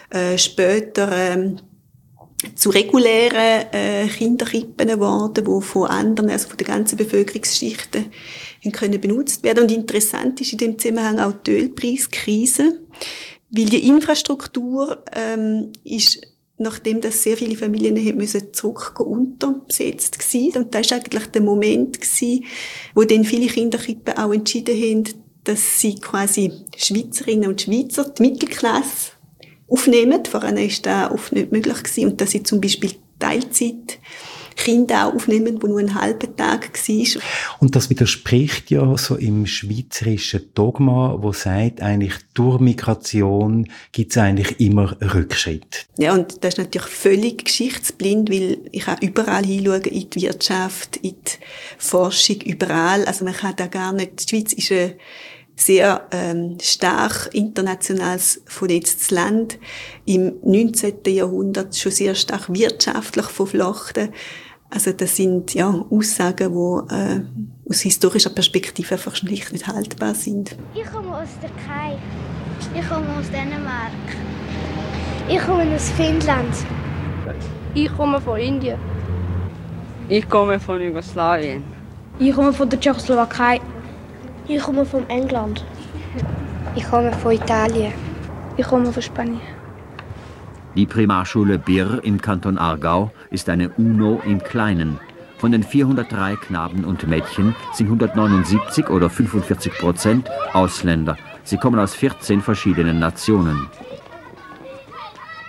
später zu regulären Kinderkrippen geworden, die von anderen, also von der ganzen Bevölkerungsschichten können benutzt werden. Und interessant ist in dem Zusammenhang auch die Ölpreiskrise, weil die Infrastruktur ist, nachdem das sehr viele Familien müssen zurückgehen, unterbesetzt gewesen. Und das war eigentlich der Moment gewesen, wo dann viele Kinderkrippen auch entschieden haben, dass sie quasi Schweizerinnen und Schweizer, die Mittelklasse, aufnehmen. Vorher ist das oft nicht möglich gewesen. Und dass sie zum Beispiel Teilzeit Kinder auch aufnehmen, die nur einen halben Tag war. Und das widerspricht ja so im schweizerischen Dogma, wo sagt, eigentlich durch Migration gibt es eigentlich immer Rückschritt. Ja, und das ist natürlich völlig geschichtsblind, weil ich kann überall hinschauen, in die Wirtschaft, in die Forschung, überall. Also man kann da gar nicht, die Schweiz ist ein sehr stark internationales vernetztes Land, im 19. Jahrhundert schon sehr stark wirtschaftlich verflochten. Also das sind Aussagen, die aus historischer Perspektive einfach schlicht nicht haltbar sind. Ich komme aus der Türkei. Ich komme aus Dänemark. Ich komme aus Finnland. Ich komme von Indien. Ich komme von Jugoslawien. Ich komme von der Tschechoslowakei. Ich komme von England. Ich komme von Italien. Ich komme von Spanien. Die Primarschule Birr im Kanton Aargau ist eine UNO im Kleinen. Von den 403 Knaben und Mädchen sind 179 oder 45% Ausländer. Sie kommen aus 14 verschiedenen Nationen.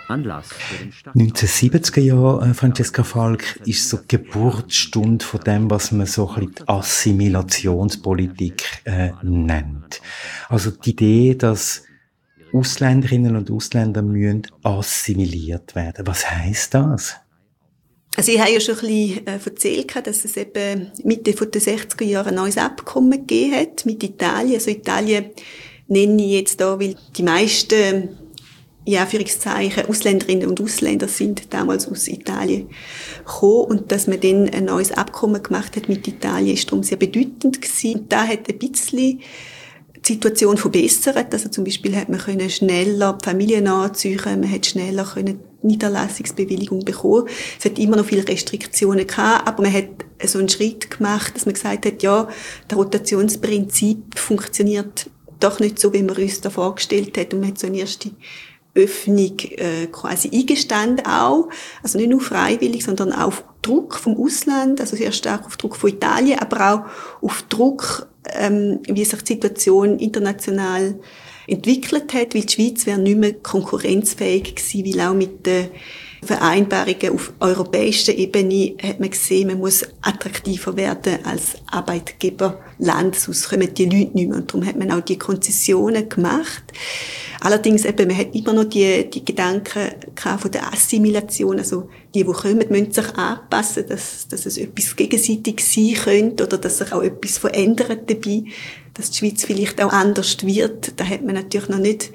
Anlass für den Stadt. 1970er Jahre, Francesca Falk, ist so die Geburtsstunde von dem, was man so ein bisschen die Assimilationspolitik nennt. Also die Idee, dass Ausländerinnen und Ausländer müssen assimiliert werden. Was heisst das? Also ich habe ja schon ein bisschen erzählt, dass es eben Mitte der 60er Jahre ein neues Abkommen gegeben hat mit Italien. Also Italien nenne ich jetzt da, weil die meisten, in Anführungszeichen, Ausländerinnen und Ausländer sind damals aus Italien gekommen. Und dass man dann ein neues Abkommen gemacht hat mit Italien, ist darum sehr bedeutend gewesen. Und da hat ein bisschen die Situation verbessert. Also zum Beispiel hat man schneller die Familien anziehen, man hat schneller Niederlassungsbewilligung bekommen. Es hat immer noch viele Restriktionen gehabt, aber man hat so einen Schritt gemacht, dass man gesagt hat, ja, das Rotationsprinzip funktioniert doch nicht so, wie man uns da vorgestellt hat. Und man hat so eine erste Öffnung quasi eingestanden auch. Also nicht nur freiwillig, sondern auch auf Druck vom Ausland, also sehr stark auf Druck von Italien, aber auch auf Druck, wie sich die Situation international entwickelt hat, weil die Schweiz wäre nicht mehr konkurrenzfähig gewesen, weil auch mit den Vereinbarungen auf europäischer Ebene hat man gesehen, man muss attraktiver werden als Arbeitgeberland, sonst kommen die Leute nicht mehr. Und darum hat man auch die Konzessionen gemacht. Allerdings eben, man hat immer noch die Gedanken von der Assimilation, also die kommen, müssen sich anpassen, dass es etwas gegenseitig sein könnte oder dass sich auch etwas verändert dabei, dass die Schweiz vielleicht auch anders wird. Da hat man natürlich noch nicht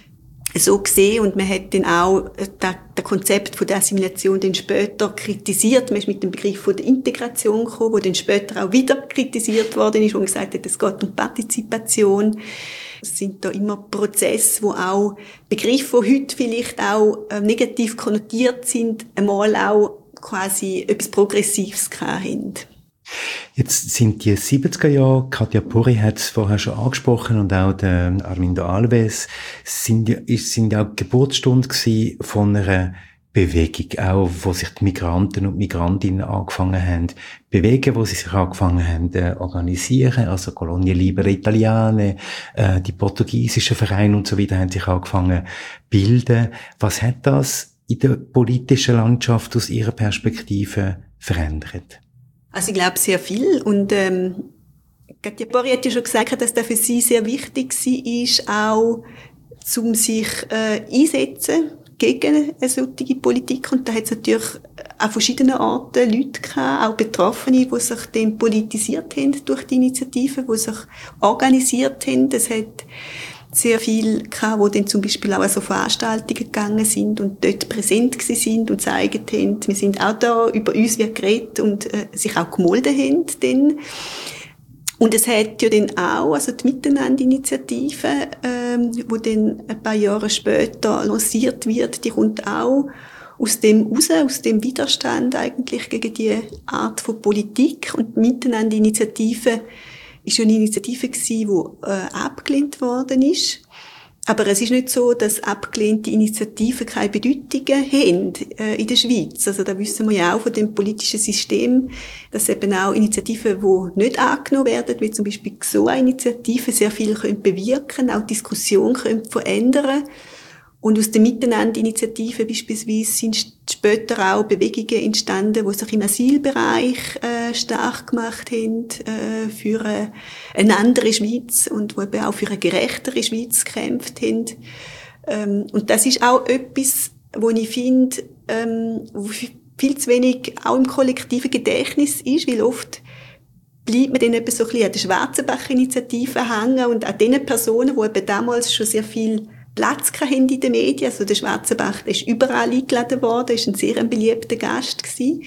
so gesehen und man hat dann auch das Konzept von der Assimilation dann später kritisiert. Man ist mit dem Begriff von der Integration gekommen, wo dann später auch wieder kritisiert worden ist und gesagt hat, es geht um Partizipation. Es sind da immer Prozesse, wo auch Begriffe, die heute vielleicht auch negativ konnotiert sind, einmal auch quasi etwas Progressives haben. Jetzt sind die 70er Jahre, Katja Pori hat es vorher schon angesprochen und auch der Armindo Alves, sind ja auch Geburtsstunde gewesen von einer Bewegung, auch wo sich die Migranten und Migrantinnen angefangen haben bewegen, wo sie sich angefangen haben organisieren, also Colonie Libera Italiane, die portugiesischen Vereine und so weiter haben sich angefangen zu bilden. Was hat das in der politischen Landschaft aus Ihrer Perspektive verändert? Also ich glaube sehr viel und Katja Pori hat ja schon gesagt, dass das für sie sehr wichtig war, auch um sich einsetzen gegen eine solche Politik. Und da hat es natürlich an verschiedenen Orten Leute gehabt, auch Betroffene, die sich dann politisiert haben durch die Initiative, die sich organisiert haben. Es hat sehr viel gehabt, die dann zum Beispiel auch an so Veranstaltungen gegangen sind und dort präsent gewesen sind und gezeigt haben, wir sind auch da, über uns wird geredet und sich auch gemolden haben dann. Und es hat ja dann auch, also die Miteinander-Initiative, wo dann ein paar Jahre später lanciert wird, die kommt auch aus dem raus, aus dem Widerstand eigentlich gegen die Art von Politik. Und die Miteinander-Initiative ist ja eine Initiative gewesen, die abgelehnt worden ist. Aber es ist nicht so, dass abgelehnte Initiativen keine Bedeutungen haben in der Schweiz. Also da wissen wir ja auch von dem politischen System, dass eben auch Initiativen, die nicht angenommen werden, wie zum Beispiel GSOA-Initiativen, sehr viel bewirken können, auch Diskussionen können verändern. Und aus der Miteinander-Initiative beispielsweise sind später auch Bewegungen entstanden, die sich im Asylbereich stark gemacht haben für eine andere Schweiz und die eben auch für eine gerechtere Schweiz gekämpft haben. Und das ist auch etwas, wo ich finde, wo viel zu wenig auch im kollektiven Gedächtnis ist, weil oft bleibt man dann eben so ein bisschen an der Schwarzenbach-Initiative hängen und an den Personen, die eben damals schon sehr viel Platz in den Medien. Also der Schwarzenbach, der ist überall eingeladen worden, ist ein sehr beliebter Gast gewesen.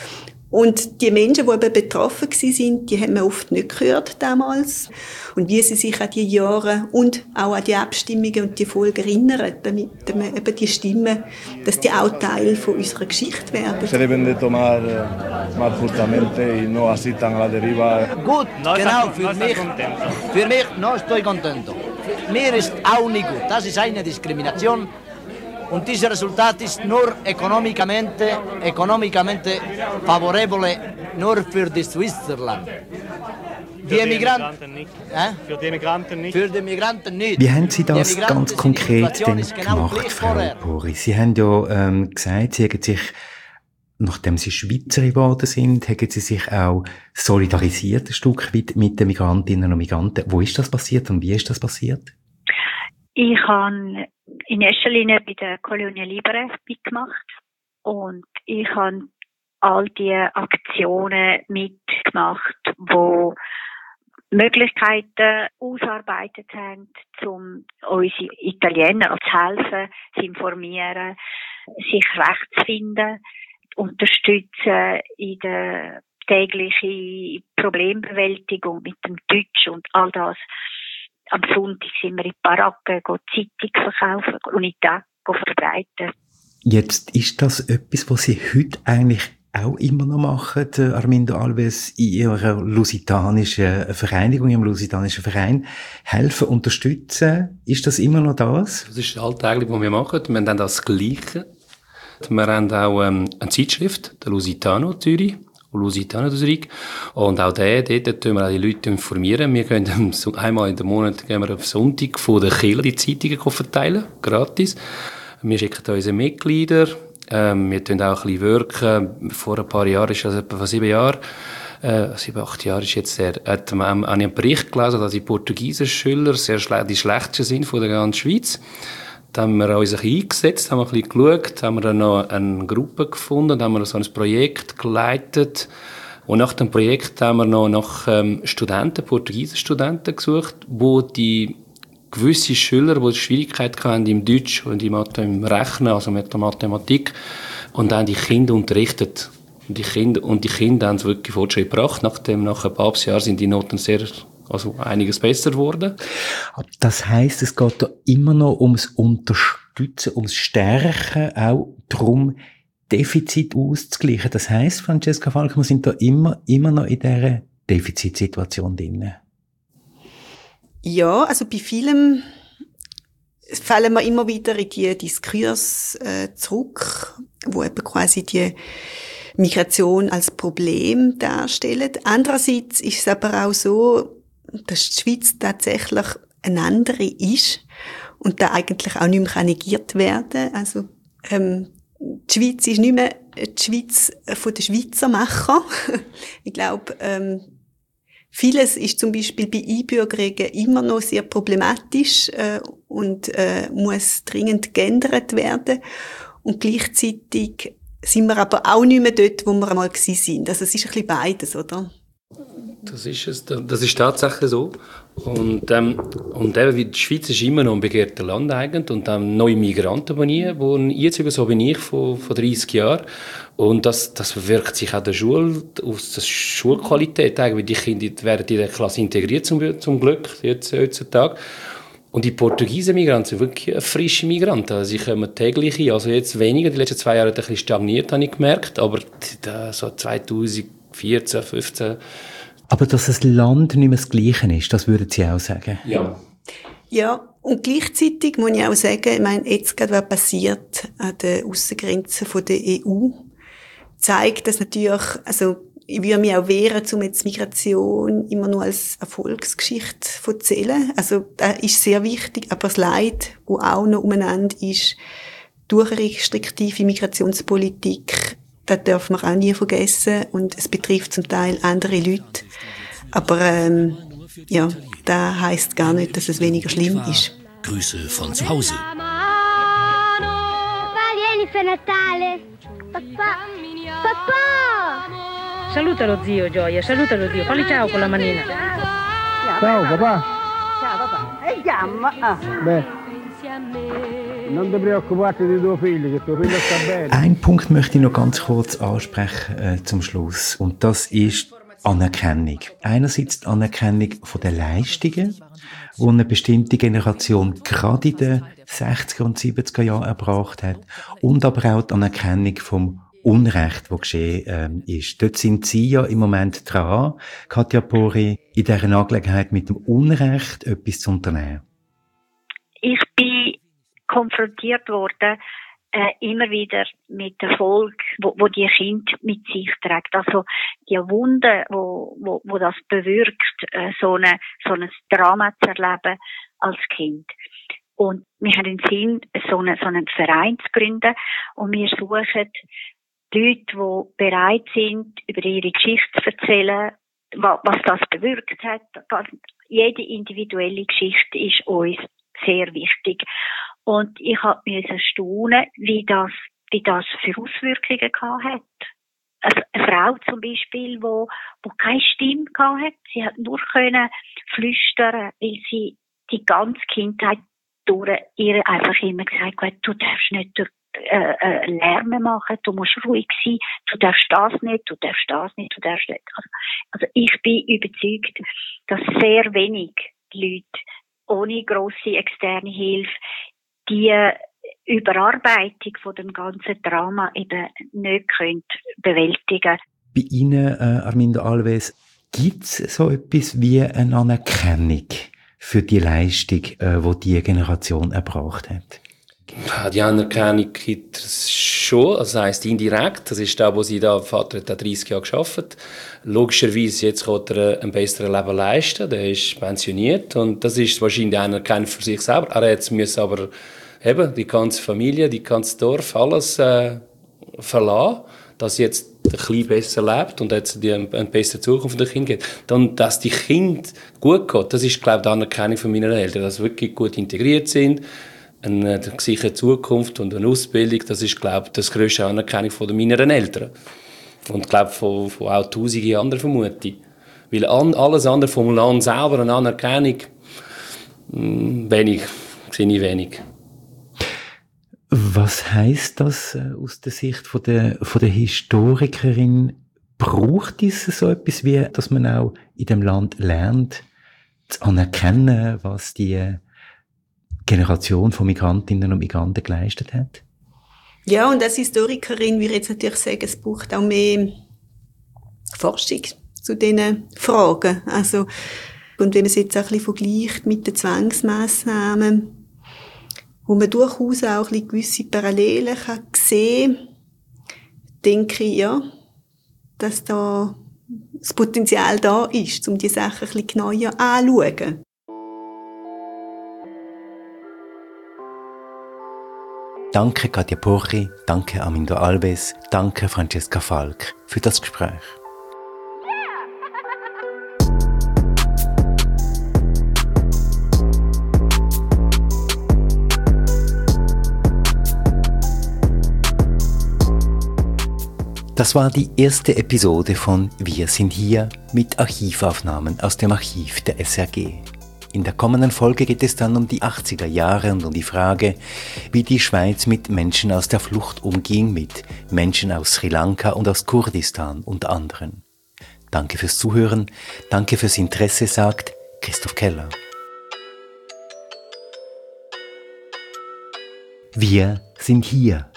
Und die Menschen, die eben betroffen waren, die haben wir oft nicht gehört damals. Und wie sie sich an die Jahre und auch an die Abstimmungen und die Folgen erinnern, damit wir eben die Stimmen, dass die auch Teil von unserer Geschichte werden. Se deben de tomar justamente y no así tan a la deriva. Gut, genau, für mich no estoy contento. Mir ist auch nicht gut. Das ist eine Diskrimination. Und dieses Resultat ist nur economicamente favorevole nur für die Switzerland. die Migranten nicht. Für die Migranten nicht. Für die Migranten nicht. Wie haben Sie das ganz konkret denn gemacht, Frau Pori? Sie haben ja gesagt, Sie haben sich, nachdem Sie Schweizerin geworden sind, haben Sie sich auch solidarisiert ein Stück weit mit den Migrantinnen und Migranten. Wo ist das passiert und wie ist das passiert? Ich habe in erster Linie bei der Colonia Libre mitgemacht und ich habe all die Aktionen mitgemacht, wo Möglichkeiten ausgearbeitet haben, um unsere Italiener zu helfen, zu informieren, sich recht zu finden, unterstützen in der täglichen Problembewältigung mit dem Deutsch und all das. Am Sonntag sind wir in die Baracken, Zeitung verkaufen, Unità verbreiten. Jetzt ist das etwas, was Sie heute eigentlich auch immer noch machen, Armindo Alves, in Ihrer lusitanischen Vereinigung, Ihrem lusitanischen Verein, helfen, unterstützen. Ist das immer noch das? Das ist alltäglich, was wir machen. Wir haben dann das Gleiche. Wir haben auch eine Zeitschrift, der Lusitano Zürich. Lusitano Zürich. Und auch dort tun wir auch die Leute informieren. Wir gehen einmal in den Monat gehen wir auf Sonntag von der Kirche die Zeitungen verteilen, gratis. Wir schicken unsere Mitglieder. Wir tun auch ein bisschen wirken. Vor ein paar Jahren, ist das etwa vor 7 Jahren, 7, 8 Jahre ist jetzt habe ich einen Bericht gelesen, dass die portugiesischen Schüler die schlechtesten sind von der ganzen Schweiz. Da haben wir uns ein bisschen eingesetzt, haben wir ein bisschen geschaut, haben wir dann noch eine Gruppe gefunden, haben wir so ein Projekt geleitet. Und nach dem Projekt haben wir noch nach Studenten, portugiesischen Studenten gesucht, wo die gewisse Schüler, die Schwierigkeiten hatten im Deutsch und im Rechnen, also mit der Mathematik, und dann die Kinder unterrichtet. Und die Kinder haben es wirklich Fortschritt gebracht. Nach ein paar Jahren sind die Noten einiges besser geworden. Das heisst, es geht da immer noch ums Unterstützen, ums Stärken, auch darum, Defizit auszugleichen. Das heisst, Francesca Falk, wir sind da immer noch in dieser Defizitsituation drin. Ja, also bei vielem fallen wir immer wieder in die Diskurs zurück, wo eben quasi die Migration als Problem darstellt. Andererseits ist es aber auch so, dass die Schweiz tatsächlich eine andere ist und da eigentlich auch nicht mehr negiert werden kann. Also die Schweiz ist nicht mehr die Schweiz von den Schweizermachern. Ich glaube, vieles ist zum Beispiel bei Einbürgerungen immer noch sehr problematisch und muss dringend geändert werden. Und gleichzeitig sind wir aber auch nicht mehr dort, wo wir einmal gewesen sind. Also es ist ein bisschen beides, oder? Das ist es. Das ist tatsächlich so. Und eben, wie die Schweiz ist immer noch ein begehrter Land eigentlich. Und dann neue Migranten wohnen jetzt so wie ich von 30 Jahren. Und das wirkt sich auch auf die Schulqualität eigentlich. Die Kinder werden in der Klasse integriert zum Glück jetzt heutzutage. Und die portugiesischen Migranten sind wirklich frische Migranten. Also sie kommen täglich hin. Also jetzt weniger. Die letzten 2 Jahre hat ein bisschen stagniert, habe ich gemerkt. Aber so 2014, 15. Aber dass das Land nicht mehr das Gleiche ist, das würden Sie auch sagen? Ja. Ja, und gleichzeitig muss ich auch sagen, ich meine, jetzt gerade was passiert an den Aussengrenzen der EU, zeigt das natürlich, also ich würde mich auch wehren, um jetzt Migration immer nur als Erfolgsgeschichte zu erzählen. Also das ist sehr wichtig, aber das Leid, das auch noch umeinander ist, durch eine restriktive Migrationspolitik, das darf man auch nie vergessen und es betrifft zum Teil andere Leute. Aber ja, das heisst gar nicht, dass es weniger schlimm ist. Grüße von zu Hause. Vieni per Natale. Papà. Saluta lo zio, Gioia, saluta lo zio. Falli ciao con la manina. Ciao, papà. Ciao, papà. E chiama. Beh. Non ti preoccuparti di tuo figlio, che tuo figlio sta bene. Ein Punkt möchte ich noch ganz kurz ansprechen zum Schluss. Und das ist Anerkennung. Einerseits die Anerkennung von den Leistungen, die eine bestimmte Generation gerade in den 60er und 70er Jahren erbracht hat. Und aber auch die Anerkennung vom Unrecht, das geschehen ist. Dort sind Sie ja im Moment dran, Katja Pori, in dieser Angelegenheit mit dem Unrecht etwas zu unternehmen. Ich bin konfrontiert worden immer wieder mit Erfolg, wo die Kind mit sich trägt. Also die Wunde, wo das bewirkt, so ein Drama zu erleben als Kind. Und wir haben den Sinn, so einen Verein zu gründen, und wir suchen Leute, die bereit sind, über ihre Geschichte zu erzählen, was das bewirkt hat. Jede individuelle Geschichte ist uns sehr wichtig. Und ich musste staunen, wie das für Auswirkungen gehabt hat. Also eine Frau zum Beispiel, wo keine Stimme gehabt hat. Sie hat nur können flüstern, weil sie die ganze Kindheit durch ihr einfach immer gesagt hat, du darfst nicht Lärm machen, du musst ruhig sein, du darfst das nicht, du darfst das nicht, du darfst nicht. Also ich bin überzeugt, dass sehr wenig Leute ohne grosse externe Hilfe die Überarbeitung von dem ganzen Drama eben nicht bewältigen. Bei Ihnen, Armindo Alves, gibt es so etwas wie eine Anerkennung für die Leistung, die diese Generation erbracht hat? Die Anerkennung gibt es schon, also das heisst indirekt, das ist da, wo sie da, Vater hat 30 Jahre gearbeitet. Logischerweise, jetzt kann er ein besseres Leben leisten, der ist pensioniert, und das ist wahrscheinlich eine Anerkennung für sich selber. Er muss aber eben die ganze Familie, die ganze Dorf, alles verlassen, dass jetzt ein bisschen besser lebt und jetzt eine bessere Zukunft der Kinder gibt. Dann, dass die Kinder gut geht, das ist, glaube ich, die Anerkennung von meinen Eltern, dass sie wirklich gut integriert sind, eine sichere Zukunft und eine Ausbildung, das ist, glaube ich, das grösste Anerkennung von meinen Eltern. Und, glaube ich, von auch tausende anderen vermute ich. Weil alles andere vom Land selber, eine Anerkennung, sehe ich wenig. Was heisst das aus der Sicht von der Historikerin? Braucht es so etwas wie, dass man auch in dem Land lernt, zu anerkennen, was die Generation von Migrantinnen und Migranten geleistet hat? Ja, und als Historikerin würde ich jetzt natürlich sagen, es braucht auch mehr Forschung zu diesen Fragen. Also, und wenn man es jetzt auch ein bisschen vergleicht mit den Zwangsmassnahmen, wo man durchaus auch ein bisschen gewisse Parallelen sehen kann, denke ich, ja, dass da das Potenzial da ist, um die Sachen ein bisschen genauer anzuschauen. Danke Katja Porri, danke Armindo Alves, danke Francesca Falk für das Gespräch. Das war die erste Episode von Wir sind hier mit Archivaufnahmen aus dem Archiv der SRG. In der kommenden Folge geht es dann um die 80er Jahre und um die Frage, wie die Schweiz mit Menschen aus der Flucht umging, mit Menschen aus Sri Lanka und aus Kurdistan unter anderem. Danke fürs Zuhören, danke fürs Interesse, sagt Christoph Keller. Wir sind hier.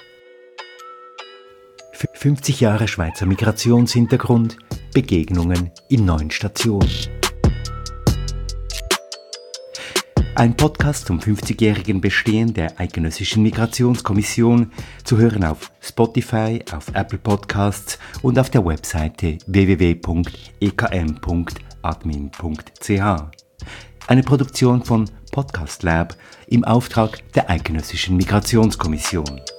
50 Jahre Schweizer Migrationshintergrund, Begegnungen in 9 Stationen. Ein Podcast zum 50-jährigen Bestehen der Eidgenössischen Migrationskommission, zu hören auf Spotify, auf Apple Podcasts und auf der Webseite www.ekm.admin.ch. Eine Produktion von Podcast Lab im Auftrag der Eidgenössischen Migrationskommission.